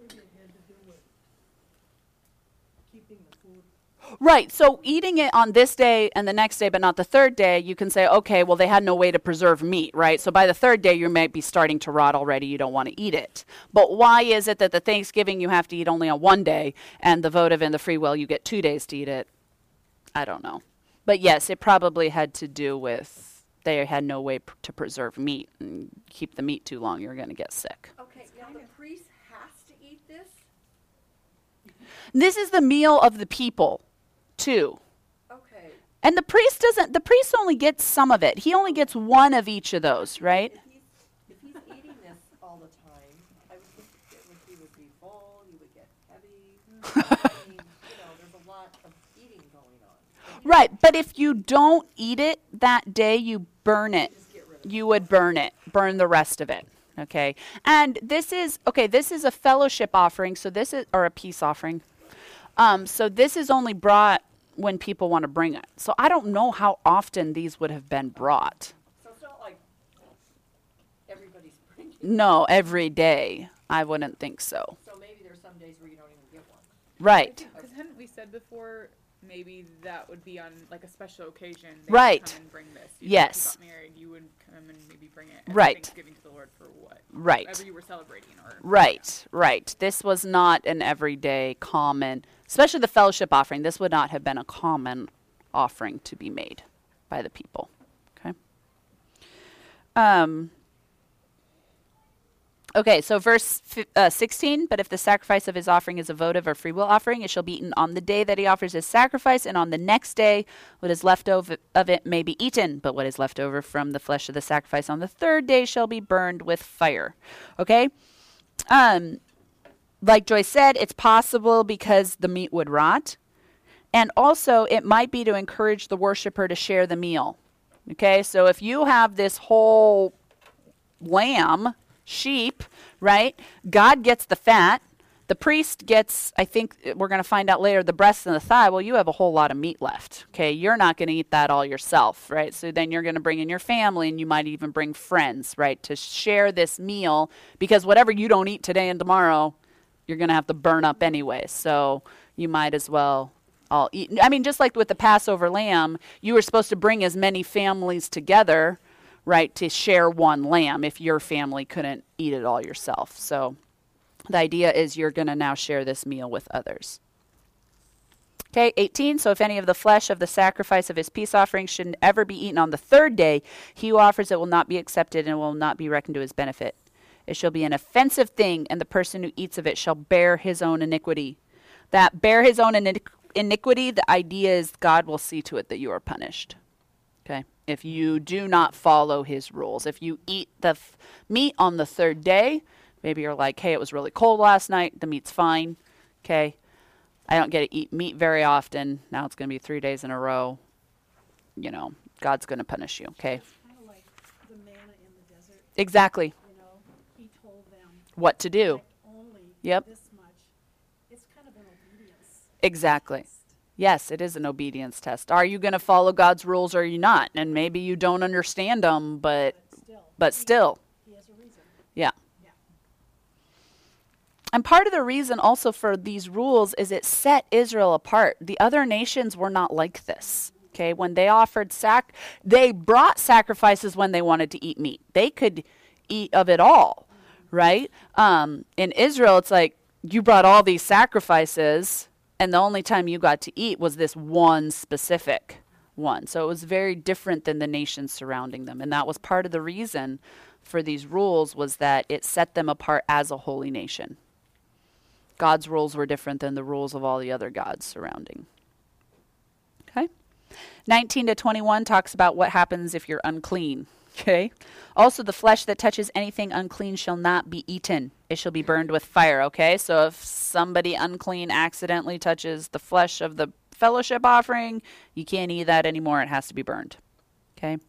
Keeping the food. Right. So eating it on this day and the next day, but not the third day, you can say, okay, well, they had no way to preserve meat, right? So by the third day, you might be starting to rot already. You don't want to eat it. But why is it that the Thanksgiving you have to eat only on one day and the votive and the free will you get two days to eat it? I don't know. But yes, it probably had to do with they had no way pr- to preserve meat and keep the meat too long. You're going to get sick. Okay, now the priest has to eat this? This is the meal of the people, too. Okay. And the priest doesn't, the priest only gets some of it. He only gets one of each of those, right? If he's, if he's eating this all the time, I would think it would, he would be full, he would get heavy. I mean, you know, there's a lot of eating going on. But he Right, but if you don't eat it that day, you burn it. just get rid of it. You would burn it, burn the rest of it. Okay. And this is, okay, this is a fellowship offering, so this is, or a peace offering. Um, so this is only brought when people want to bring it. So I don't know how often these would have been brought. So it's not like everybody's bringing. No, every day. I wouldn't think so. So maybe there's some days where you don't even get one. Right. Because hadn't we said before, maybe that would be on like a special occasion. They Right. Would come and bring this. You Yes. If you got married, you would come and maybe bring it. As Right. Thanksgiving to the Lord for what? Right. Whatever you were celebrating, or Right, right. This was not an everyday common, especially the fellowship offering. This would not have been a common offering to be made by the people. Okay. Um. Okay, so verse fi- uh, sixteen, but if the sacrifice of his offering is a votive or free will offering, it shall be eaten on the day that he offers his sacrifice, and on the next day what is left over of it may be eaten, but what is left over from the flesh of the sacrifice on the third day shall be burned with fire. Okay? Um, like Joyce said, it's possible because the meat would rot, and also it might be to encourage the worshiper to share the meal. Okay, so if you have this whole lamb, sheep, right? God gets the fat. The priest gets, I think we're going to find out later, the breast and the thigh. Well, you have a whole lot of meat left. Okay, you're not going to eat that all yourself, right? So then you're going to bring in your family, and you might even bring friends, right, to share this meal, because whatever you don't eat today and tomorrow, you're going to have to burn up anyway. So you might as well all eat. I mean, just like with the Passover lamb, you were supposed to bring as many families together, right, to share one lamb if your family couldn't eat it all yourself. So the idea is you're going to now share this meal with others. Okay, eighteen, so if any of the flesh of the sacrifice of his peace offering should ever be eaten on the third day, he who offers it will not be accepted and will not be reckoned to his benefit. It shall be an offensive thing, and the person who eats of it shall bear his own iniquity. That bear his own iniquity iniquity, the idea is God will see to it that you are punished. Okay? If you do not follow his rules. If you eat the f- meat on the third day, maybe you're like, hey, it was really cold last night. The meat's fine. Okay? I don't get to eat meat very often. Now it's going to be three days in a row. You know, God's going to punish you. Okay? It's kind of like the manna in the desert, Exactly. you know, he told them. What to do. Like only Yep. this much. It's kind of an obedience. Exactly. test. Yes, it is an obedience test. Are you going to follow God's rules or are you not? And maybe you don't understand them, but But still. but he- still. He has a reason. Yeah. Yeah. And part of the reason also for these rules is it set Israel apart. The other nations were not like this. Okay, when they offered sac, they brought sacrifices when they wanted to eat meat. They could eat of it all, right? Um, in Israel, it's like you brought all these sacrifices, and the only time you got to eat was this one specific one. So it was very different than the nations surrounding them, and that was part of the reason for these rules was that it set them apart as a holy nation. God's rules were different than the rules of all the other gods surrounding. Okay? nineteen to twenty-one talks about what happens if you're unclean. Okay? Also, the flesh that touches anything unclean shall not be eaten. It shall be burned with fire. Okay? So if somebody unclean accidentally touches the flesh of the fellowship offering, you can't eat that anymore. It has to be burned. Okay?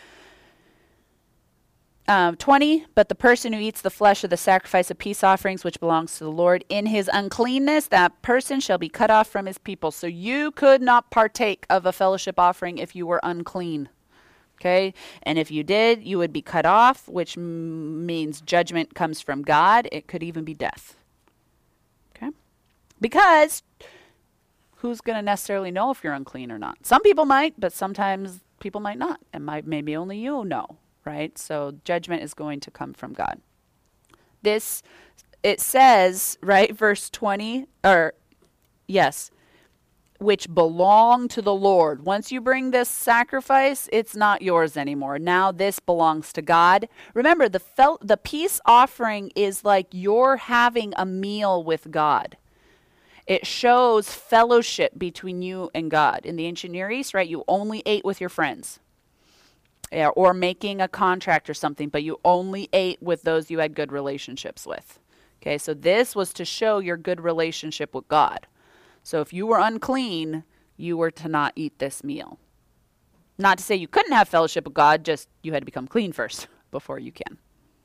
Um, twenty, but the person who eats the flesh of the sacrifice of peace offerings, which belongs to the Lord, in his uncleanness, that person shall be cut off from his people. So you could not partake of a fellowship offering if you were unclean. Okay? And if you did, you would be cut off, which m- means judgment comes from God. It could even be death. Okay? Because who's going to necessarily know if you're unclean or not? Some people might, but sometimes people might not. And might, maybe only you know. Right? So judgment is going to come from God. This, it says, right, verse twenty, or yes, which belong to the Lord. Once you bring this sacrifice, it's not yours anymore. Now this belongs to God. Remember, the fel- the peace offering is like you're having a meal with God. It shows fellowship between you and God. In the ancient Near East, right, you only ate with your friends. Yeah, or making a contract or something, but you only ate with those you had good relationships with. Okay, so this was to show your good relationship with God. So if you were unclean, you were to not eat this meal. Not to say you couldn't have fellowship with God, just you had to become clean first before you can.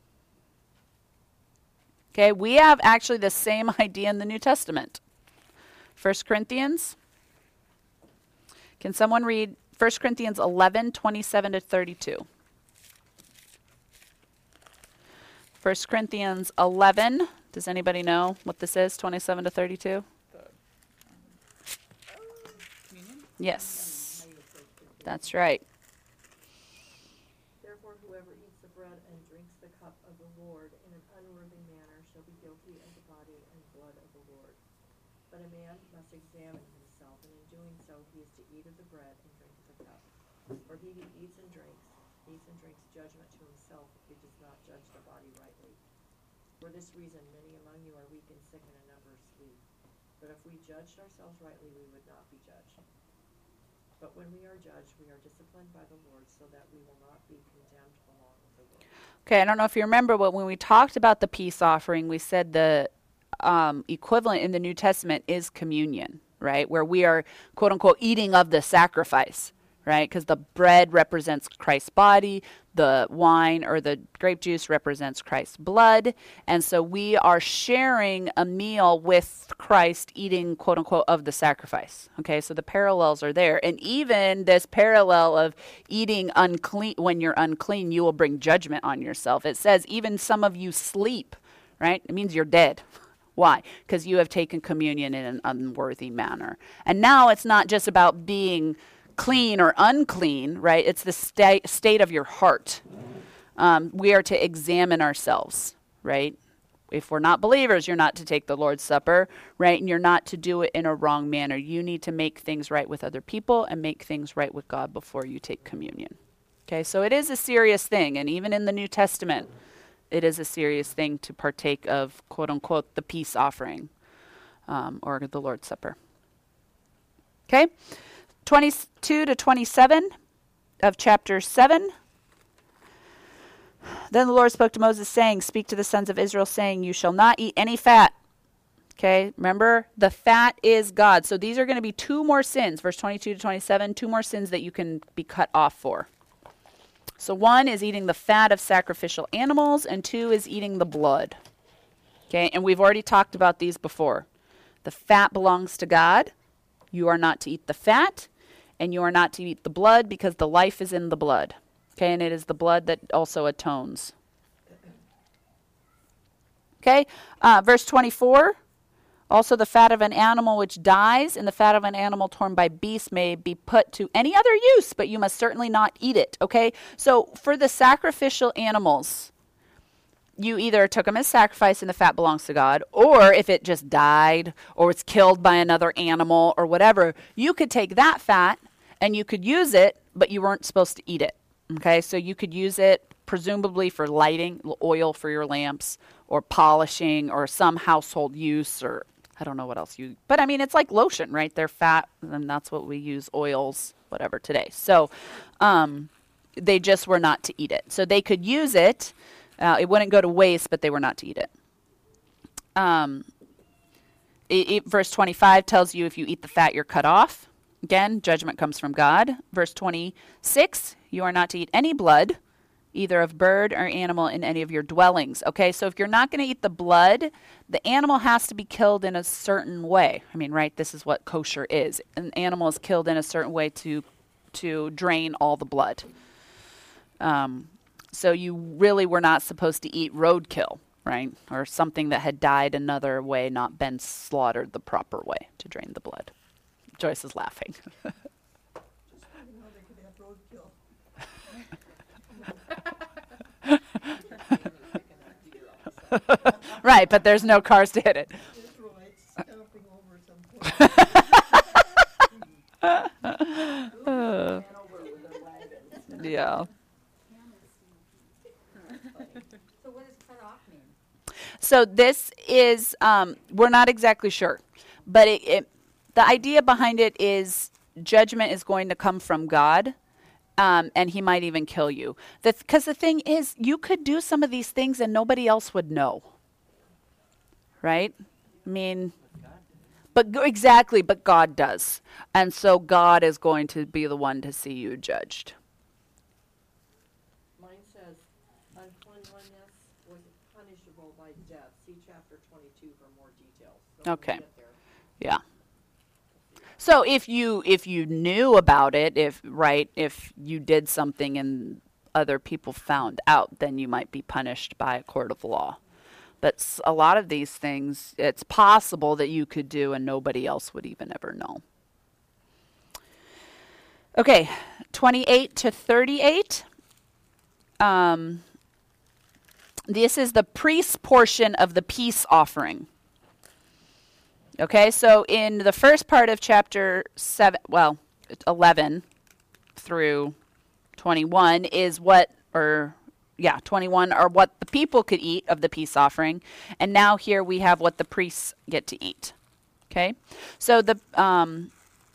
Okay, we have actually the same idea in the New Testament. First Corinthians. Can someone read First Corinthians eleven, twenty-seven to thirty-two. First Corinthians eleven. Does anybody know what this is? twenty-seven to thirty-two? Communion? Yes. That's right. Therefore, whoever eats the bread and drinks the cup of the Lord in an unworthy manner shall be guilty of the body and blood of the Lord. But a man must examine himself, and in doing so he is to eat of the bread and drink of the cup. For he who eats and drinks, eats and drinks judgment to himself if he does not judge the body rightly. For this reason many among you are weak and sick, and a number sleep. But if we judged ourselves rightly, we would not be judged. But when we are judged, we are disciplined by the Lord, so that we will not be condemned along with the world. Okay, I don't know if you remember, but when we talked about the peace offering, we said the um, equivalent in the New Testament is communion, right? Where we are, quote unquote, eating of the sacrifice, right? Because the bread represents Christ's body, the wine or the grape juice represents Christ's blood. And so we are sharing a meal with Christ, eating, quote unquote, of the sacrifice. Okay, so the parallels are there. And even this parallel of eating unclean, when you're unclean, you will bring judgment on yourself. It says, even some of you sleep, right? It means you're dead. Why? Because you have taken communion in an unworthy manner. And now it's not just about being clean or unclean, right? It's the sta- state of your heart. Um, we are to examine ourselves, right? If we're not believers, you're not to take the Lord's Supper, right? And you're not to do it in a wrong manner. You need to make things right with other people and make things right with God before you take communion. Okay, so it is a serious thing. And even in the New Testament, it is a serious thing to partake of, quote unquote, the peace offering um, or the Lord's Supper. Okay? twenty-two to twenty-seven of chapter seven. Then the Lord spoke to Moses, saying, speak to the sons of Israel, saying, you shall not eat any fat. Okay, remember, the fat is God. So these are going to be two more sins, verse twenty-two to twenty-seven, two more sins that you can be cut off for. So one is eating the fat of sacrificial animals, and two is eating the blood. Okay, and we've already talked about these before. The fat belongs to God. You are not to eat the fat, and you are not to eat the blood, because the life is in the blood. Okay, and it is the blood that also atones. Okay, uh, verse twenty-four. Also the fat of an animal which dies and the fat of an animal torn by beasts may be put to any other use, but you must certainly not eat it. Okay, so for the sacrificial animals, you either took them as sacrifice and the fat belongs to God, or if it just died or was killed by another animal or whatever, you could take that fat and you could use it, but you weren't supposed to eat it. Okay, so you could use it presumably for lighting, oil for your lamps, or polishing, or some household use, or I don't know what else you, but I mean, it's like lotion, right? They're fat, and that's what we use, oils, whatever, today. So um, they just were not to eat it. So they could use it. Uh, it wouldn't go to waste, but they were not to eat it. Um, it, it. Verse twenty-five tells you if you eat the fat, you're cut off. Again, judgment comes from God. Verse twenty-six, you are not to eat any blood, either of bird or animal in any of your dwellings. Okay, so if you're not going to eat the blood, the animal has to be killed in a certain way. I mean, right, this is what kosher is. An animal is killed in a certain way to to drain all the blood. Um, so you really were not supposed to eat roadkill, right? Or something that had died another way, not been slaughtered the proper way to drain the blood. Joyce is laughing. Just wondering how they could have roadkill. Right, but there's no cars to hit it. Israelites stomping over some poor. Yeah. So what does cut off mean? So this is, um, we're not exactly sure, but it, it, the idea behind it is judgment is going to come from God. Um, and he might even kill you. Because the thing is, you could do some of these things and nobody else would know. Right? I mean, but g- exactly, but God does. And so God is going to be the one to see you judged. Mine says, uncleanliness was punishable by death. See chapter twenty-two for more details. So when we Okay. get there. Yeah. So if you if you knew about it, if right, if you did something and other people found out, then you might be punished by a court of law. But s- a lot of these things, it's possible that you could do and nobody else would even ever know. Okay, twenty-eight to thirty-eight. Um, this is the priest portion of the peace offering. Okay, so in the first part of chapter seven, well, eleven through twenty-one is what, or yeah, twenty-one are what the people could eat of the peace offering. And now here we have what the priests get to eat. Okay, so the, um,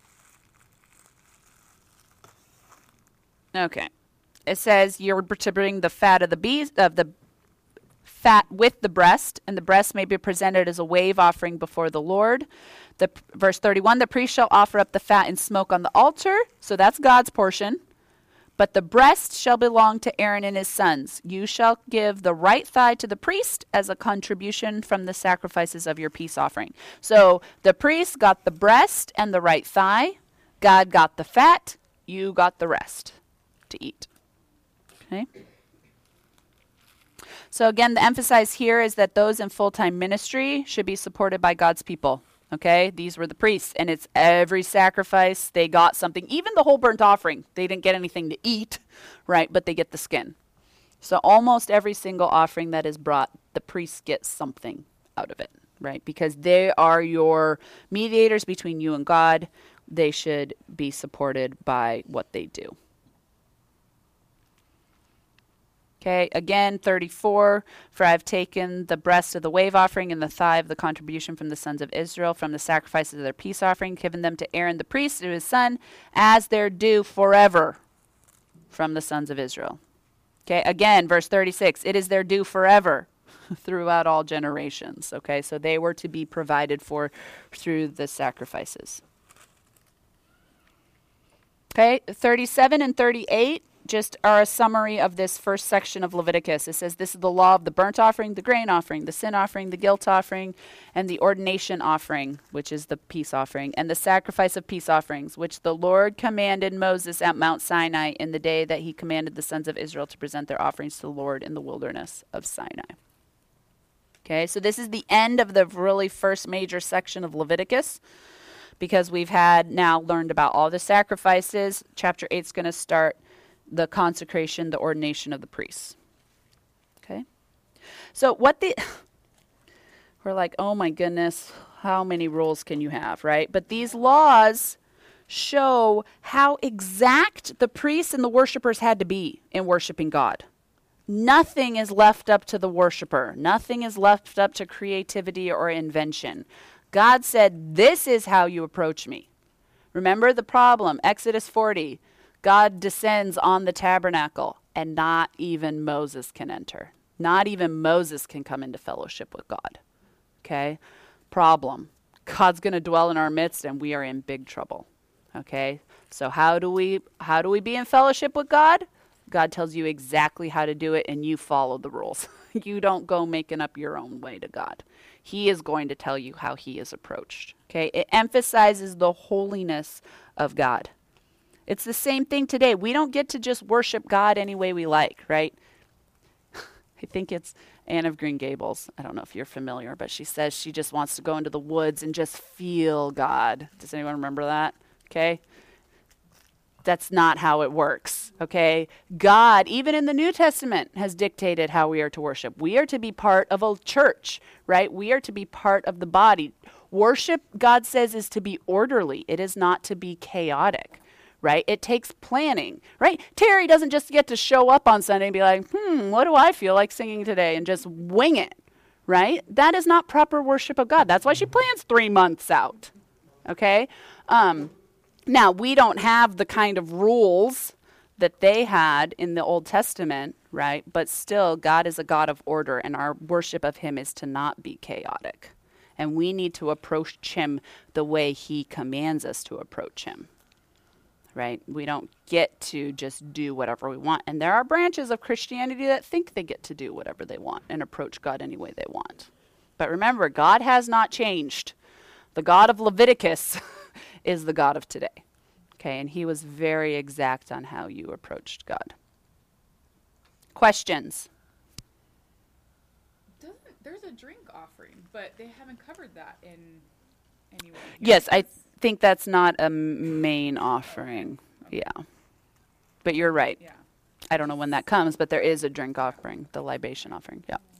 okay, it says you're to bring the fat of the beast, of the fat with the breast, and the breast may be presented as a wave offering before the Lord. The verse thirty-one, the priest shall offer up the fat and smoke on the altar. So that's God's portion. But the breast shall belong to Aaron and his sons. You shall give the right thigh to the priest as a contribution from the sacrifices of your peace offering. So the priest got the breast and the right thigh. God got the fat. You got the rest to eat. Okay. So again, the emphasis here is that those in full-time ministry should be supported by God's people. Okay, these were the priests, and it's every sacrifice. They got something, even the whole burnt offering. They didn't get anything to eat, right, but they get the skin. So almost every single offering that is brought, the priests get something out of it, right, because they are your mediators between you and God. They should be supported by what they do. Okay, again, thirty-four, for I have taken the breast of the wave offering and the thigh of the contribution from the sons of Israel, from the sacrifices of their peace offering, given them to Aaron the priest and his son, as their due forever from the sons of Israel. Okay, again, verse thirty-six, it is their due forever throughout all generations. Okay, so they were to be provided for through the sacrifices. Okay, thirty-seven and thirty-eight just are a summary of this first section of Leviticus. It says this is the law of the burnt offering, the grain offering, the sin offering, the guilt offering, and the ordination offering, which is the peace offering, and the sacrifice of peace offerings, which the Lord commanded Moses at Mount Sinai in the day that he commanded the sons of Israel to present their offerings to the Lord in the wilderness of Sinai. Okay, so this is the end of the really first major section of Leviticus, because we've had now learned about all the sacrifices. Chapter eight is going to start the consecration, the ordination of the priests. Okay? So what the... We're like, oh my goodness, how many rules can you have, right? But these laws show how exact the priests and the worshipers had to be in worshiping God. Nothing is left up to the worshiper. Nothing is left up to creativity or invention. God said, this is how you approach me. Remember the problem, Exodus forty. God descends on the tabernacle, and not even Moses can enter. Not even Moses can come into fellowship with God. Okay? Problem. God's going to dwell in our midst, and we are in big trouble. Okay? So how do we how do we be in fellowship with God? God tells you exactly how to do it, and you follow the rules. You don't go making up your own way to God. He is going to tell you how he is approached. Okay? It emphasizes the holiness of God. It's the same thing today. We don't get to just worship God any way we like, right? I think it's Anne of Green Gables. I don't know if you're familiar, but she says she just wants to go into the woods and just feel God. Does anyone remember that? Okay? That's not how it works, okay? God, even in the New Testament, has dictated how we are to worship. We are to be part of a church, right? We are to be part of the body. Worship, God says, is to be orderly. It is not to be chaotic. Right? It takes planning, right? Terry doesn't just get to show up on Sunday and be like, hmm, what do I feel like singing today? And just wing it, right? That is not proper worship of God. That's why she plans three months out, okay? Um, now, we don't have the kind of rules that they had in the Old Testament, right? But still, God is a God of order, and our worship of him is to not be chaotic. And we need to approach him the way he commands us to approach him. Right? We don't get to just do whatever we want. And there are branches of Christianity that think they get to do whatever they want and approach God any way they want. But remember, God has not changed. The God of Leviticus is the God of today. Okay, and he was very exact on how you approached God. Questions? Doesn't, there's a drink offering, but they haven't covered that in any way. Yes, I think that's not a main offering. Yeah. But you're right. Yeah. I don't know when that comes, but there is a drink offering, the libation offering. Yeah.